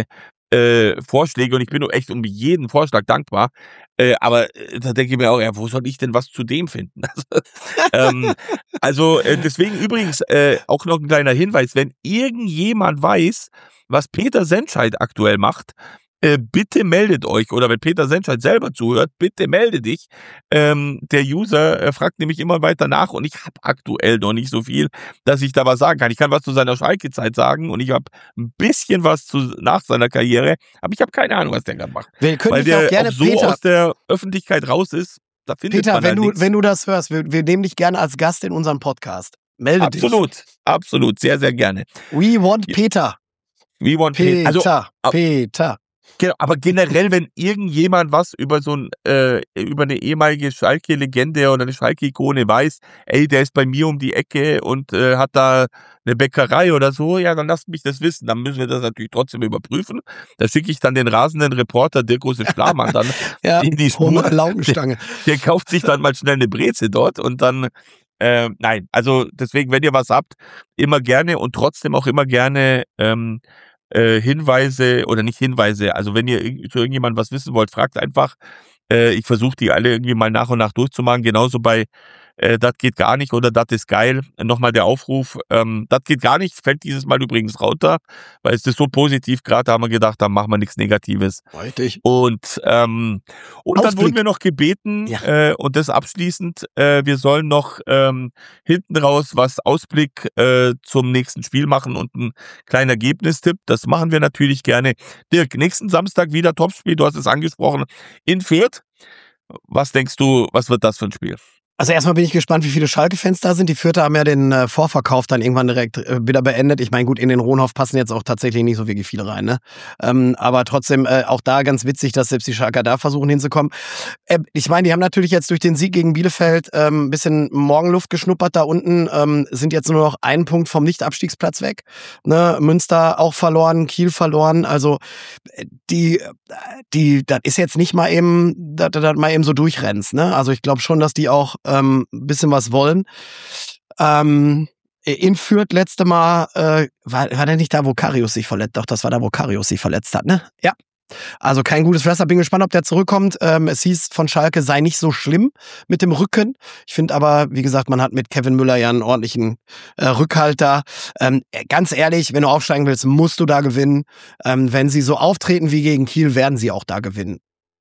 äh, Vorschläge und ich bin auch echt um jeden Vorschlag dankbar. Äh, aber äh, da denke ich mir auch, ja, wo soll ich denn was zu dem finden? Also, ähm, also äh, deswegen übrigens äh, auch noch ein kleiner Hinweis, wenn irgendjemand weiß, was Peter Sendscheid aktuell macht, äh, bitte meldet euch. Oder wenn Peter Sendscheid selber zuhört, bitte melde dich. Ähm, der User äh, fragt nämlich immer weiter nach und ich habe aktuell noch nicht so viel, dass ich da was sagen kann. Ich kann was zu seiner Schalke-Zeit sagen und ich habe ein bisschen was zu, nach seiner Karriere, aber ich habe keine Ahnung, was der gerade macht. Wir können Weil dich auch der gerne, auch so Peter, aus der Öffentlichkeit raus ist, da findet Peter, man wenn halt du, nichts. wenn du das hörst, wir, wir nehmen dich gerne als Gast in unserem Podcast. Melde dich. Absolut, absolut, sehr, sehr gerne. We want Peter. We want Peter. Also, Peter, au- Peter. Genau, aber generell, wenn irgendjemand was über so ein, äh, über eine ehemalige Schalke-Legende oder eine Schalke-Ikone weiß, ey, der ist bei mir um die Ecke und äh, hat da eine Bäckerei oder so, ja, dann lasst mich das wissen. Dann müssen wir das natürlich trotzdem überprüfen. Da schicke ich dann den rasenden Reporter Dirk Große Schlamann dann Ja, in die hol mal Spur. eine Laugenstange. Der kauft sich dann mal schnell eine Breze dort und dann, äh, nein, also deswegen, wenn ihr was habt, immer gerne und trotzdem auch immer gerne ähm, äh, Hinweise oder nicht Hinweise, also wenn ihr irg- zu irgendjemandem was wissen wollt, fragt einfach. Äh, ich versuche die alle irgendwie mal nach und nach durchzumachen, genauso bei äh, das geht gar nicht oder das ist geil. Nochmal der Aufruf, ähm, das geht gar nicht, fällt dieses Mal übrigens runter, weil es ist so positiv, gerade da haben wir gedacht, da machen wir nichts Negatives. Richtig. Und, ähm, und dann Ausblick. wurden wir noch gebeten, Ja. äh, und das abschließend, äh, wir sollen noch ähm, hinten raus was Ausblick äh, zum nächsten Spiel machen und ein kleiner Ergebnistipp. Das machen wir natürlich gerne. Dirk, nächsten Samstag wieder Topspiel, du hast es angesprochen, in Fürth. Was denkst du, was wird das für ein Spiel? Also erstmal bin ich gespannt, wie viele Schalke-Fans da sind. Die Fürther haben ja den äh, Vorverkauf dann irgendwann direkt äh, wieder beendet. Ich meine, gut, in den Rohnhof passen jetzt auch tatsächlich nicht so wirklich viele rein, ne? Ähm, aber trotzdem äh, auch da ganz witzig, dass selbst die Schalker da versuchen hinzukommen. Äh, ich meine, die haben natürlich jetzt durch den Sieg gegen Bielefeld ähm, ein bisschen Morgenluft geschnuppert da unten, ähm, sind jetzt nur noch einen Punkt vom Nicht-Abstiegsplatz weg. Ne? Münster auch verloren, Kiel verloren. Also äh, die, die, das ist jetzt nicht mal eben, dass du das mal eben so durchrennst, ne? Also ich glaube schon, dass die auch ähm, ein bisschen was wollen. Ähm, in Fürth letzte Mal, äh, war, war der nicht da, wo Karius sich verletzt? Doch, das war da, wo Karius sich verletzt hat, ne? Ja. Also kein gutes Wrestler. Bin gespannt, ob der zurückkommt. Ähm, es hieß von Schalke, sei nicht so schlimm mit dem Rücken. Ich finde aber, wie gesagt, man hat mit Kevin Müller ja einen ordentlichen äh, Rückhalt da. Ähm, ganz ehrlich, wenn du aufsteigen willst, musst du da gewinnen. Ähm, wenn sie so auftreten wie gegen Kiel, werden sie auch da gewinnen.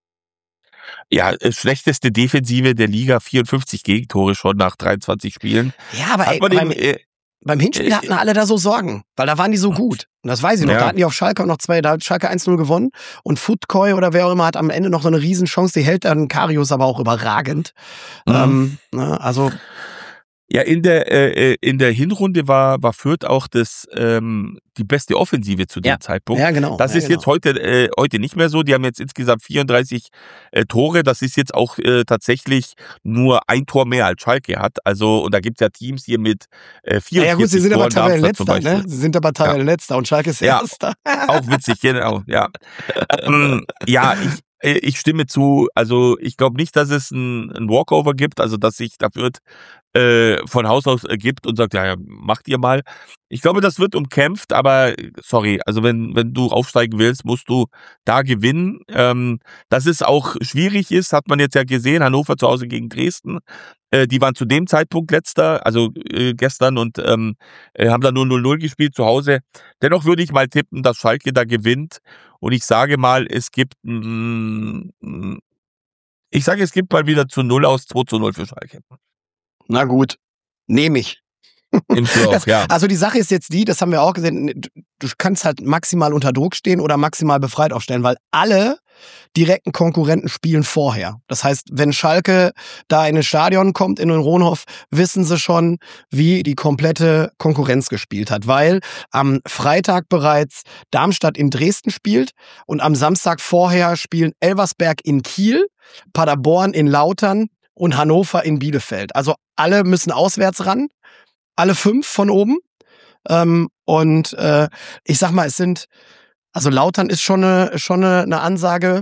Ja, äh, schlechteste Defensive der Liga, vierundfünfzig Gegentore schon nach dreiundzwanzig Spielen. Ja, aber Hat ey, man beim, dem, äh, beim Hinspiel äh, hatten alle da so Sorgen, weil da waren die so gut. Und das weiß ich noch. Ja. Da hatten die auf Schalke auch noch zwei, da hat Schalke eins null gewonnen. Und Futkoi oder wer auch immer hat am Ende noch so eine Riesenchance. Die hält dann Karius aber auch überragend. Mhm. Ähm, ne, also Ja, in der äh, in der Hinrunde war war Fürth auch das ähm, die beste Offensive zu dem Ja. Zeitpunkt. Ja, genau. Das Ja, ist genau. jetzt heute äh, heute nicht mehr so. Die haben jetzt insgesamt vierunddreißig äh, Tore. Das ist jetzt auch äh, tatsächlich nur ein Tor mehr als Schalke hat. Also und da gibt's ja Teams hier mit äh, vierundvierzig Ja, ja gut, sie sind aber Toren, Darmstadt zum Tabellenletzter, Beispiel. ne? Sie sind aber Tabellenletzter und Schalke ist Ja. Erster. Auch witzig, genau, ja. ähm, ja, ich, äh, ich stimme zu. Also ich glaube nicht, dass es ein, ein Walkover gibt, also dass sich da Fürth äh, von Haus aus ergibt und sagt, ja, ja, macht ihr mal. Ich glaube, das wird umkämpft, aber sorry, also wenn wenn du aufsteigen willst, musst du da gewinnen. Ähm, dass es auch schwierig ist, hat man jetzt ja gesehen. Hannover zu Hause gegen Dresden. Äh, die waren zu dem Zeitpunkt letzter, also äh, gestern und ähm, äh, haben da nur null null gespielt zu Hause. Dennoch würde ich mal tippen, dass Schalke da gewinnt. Und ich sage mal, es gibt, mm, mm, ich sage, es gibt mal wieder zu null aus zwei zu null für Schalke. Na gut, nehme ich. Im Flow, Das, ja. also die Sache ist jetzt die, das haben wir auch gesehen, du, du kannst halt maximal unter Druck stehen oder maximal befreit aufstellen, weil alle direkten Konkurrenten spielen vorher. Das heißt, wenn Schalke da in ein Stadion kommt, in den Rohnhof, wissen sie schon, wie die komplette Konkurrenz gespielt hat, weil am Freitag bereits Darmstadt in Dresden spielt und am Samstag vorher spielen Elversberg in Kiel, Paderborn in Lautern und Hannover in Bielefeld. Also alle müssen auswärts ran, alle fünf von oben. Ähm, und äh, ich sag mal, es sind, also Lautern ist schon eine, schon eine, eine Ansage.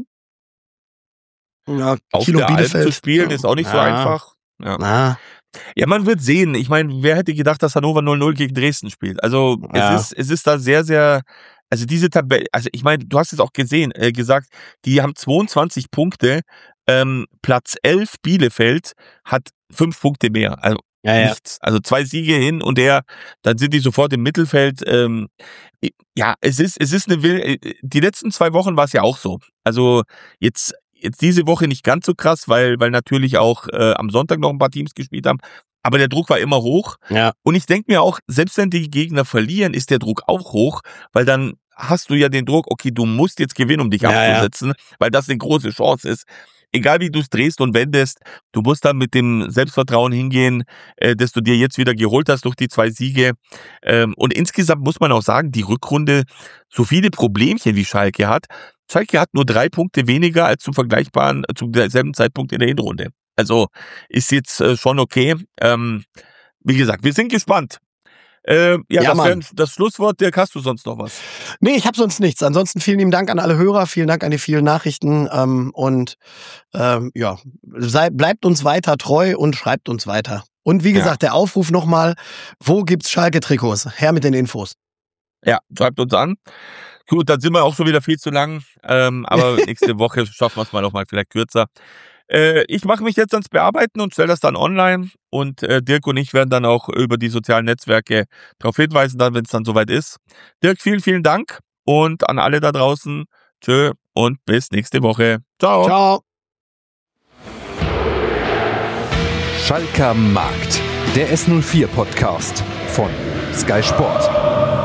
Ja, Auf Kilo der Alp Bielefeld zu spielen ist auch nicht so Ja. einfach. Ja. Na, Ja, man wird sehen. Ich meine, wer hätte gedacht, dass Hannover null null gegen Dresden spielt? Also Ja. es ist es ist da sehr, sehr also diese Tabelle, also ich meine, du hast es auch gesehen, äh, gesagt, die haben zweiundzwanzig Punkte, ähm, Platz elf Bielefeld hat fünf Punkte mehr, also Ja, ja. nichts, also zwei Siege hin und her, dann sind die sofort im Mittelfeld. Ähm, ja, es ist, es ist eine Will, die letzten zwei Wochen war es ja auch so, also jetzt Jetzt diese Woche nicht ganz so krass, weil, weil natürlich auch äh, am Sonntag noch ein paar Teams gespielt haben. Aber der Druck war immer hoch. Ja. Und ich denke mir auch, selbst wenn die Gegner verlieren, ist der Druck auch hoch, weil dann hast du ja den Druck, okay, du musst jetzt gewinnen, um dich Ja, abzusetzen, weil das eine große Chance ist. Egal wie du es drehst und wendest, du musst dann mit dem Selbstvertrauen hingehen, äh, das du dir jetzt wieder geholt hast durch die zwei Siege. Ähm, und insgesamt muss man auch sagen, die Rückrunde, so viele Problemchen wie Schalke hat, Schalke hat nur drei Punkte weniger als zum vergleichbaren, zum selben Zeitpunkt in der Hinrunde. Also ist jetzt äh, schon okay. Ähm, wie gesagt, wir sind gespannt. Äh, ja, Ja, das wäre Mann. das Schlusswort. Dirk, hast du sonst noch was? Nee, ich habe sonst nichts. Ansonsten vielen lieben Dank an alle Hörer, vielen Dank an die vielen Nachrichten ähm, und ähm, ja, sei, bleibt uns weiter treu und schreibt uns weiter. Und wie gesagt, der Aufruf nochmal, wo gibt's Schalke-Trikots? Her mit den Infos. Ja, schreibt uns an. Gut, dann sind wir auch schon wieder viel zu lang, ähm, aber nächste Woche schaffen wir es mal noch mal vielleicht kürzer. Äh, ich mache mich jetzt ans Bearbeiten und stelle das dann online und äh, Dirk und ich werden dann auch über die sozialen Netzwerke darauf hinweisen, dann, wenn es dann soweit ist. Dirk, vielen, vielen Dank und an alle da draußen, tschö und bis nächste Woche. Ciao. Ciao. Schalker Markt, der S null vier Podcast von Sky Sport.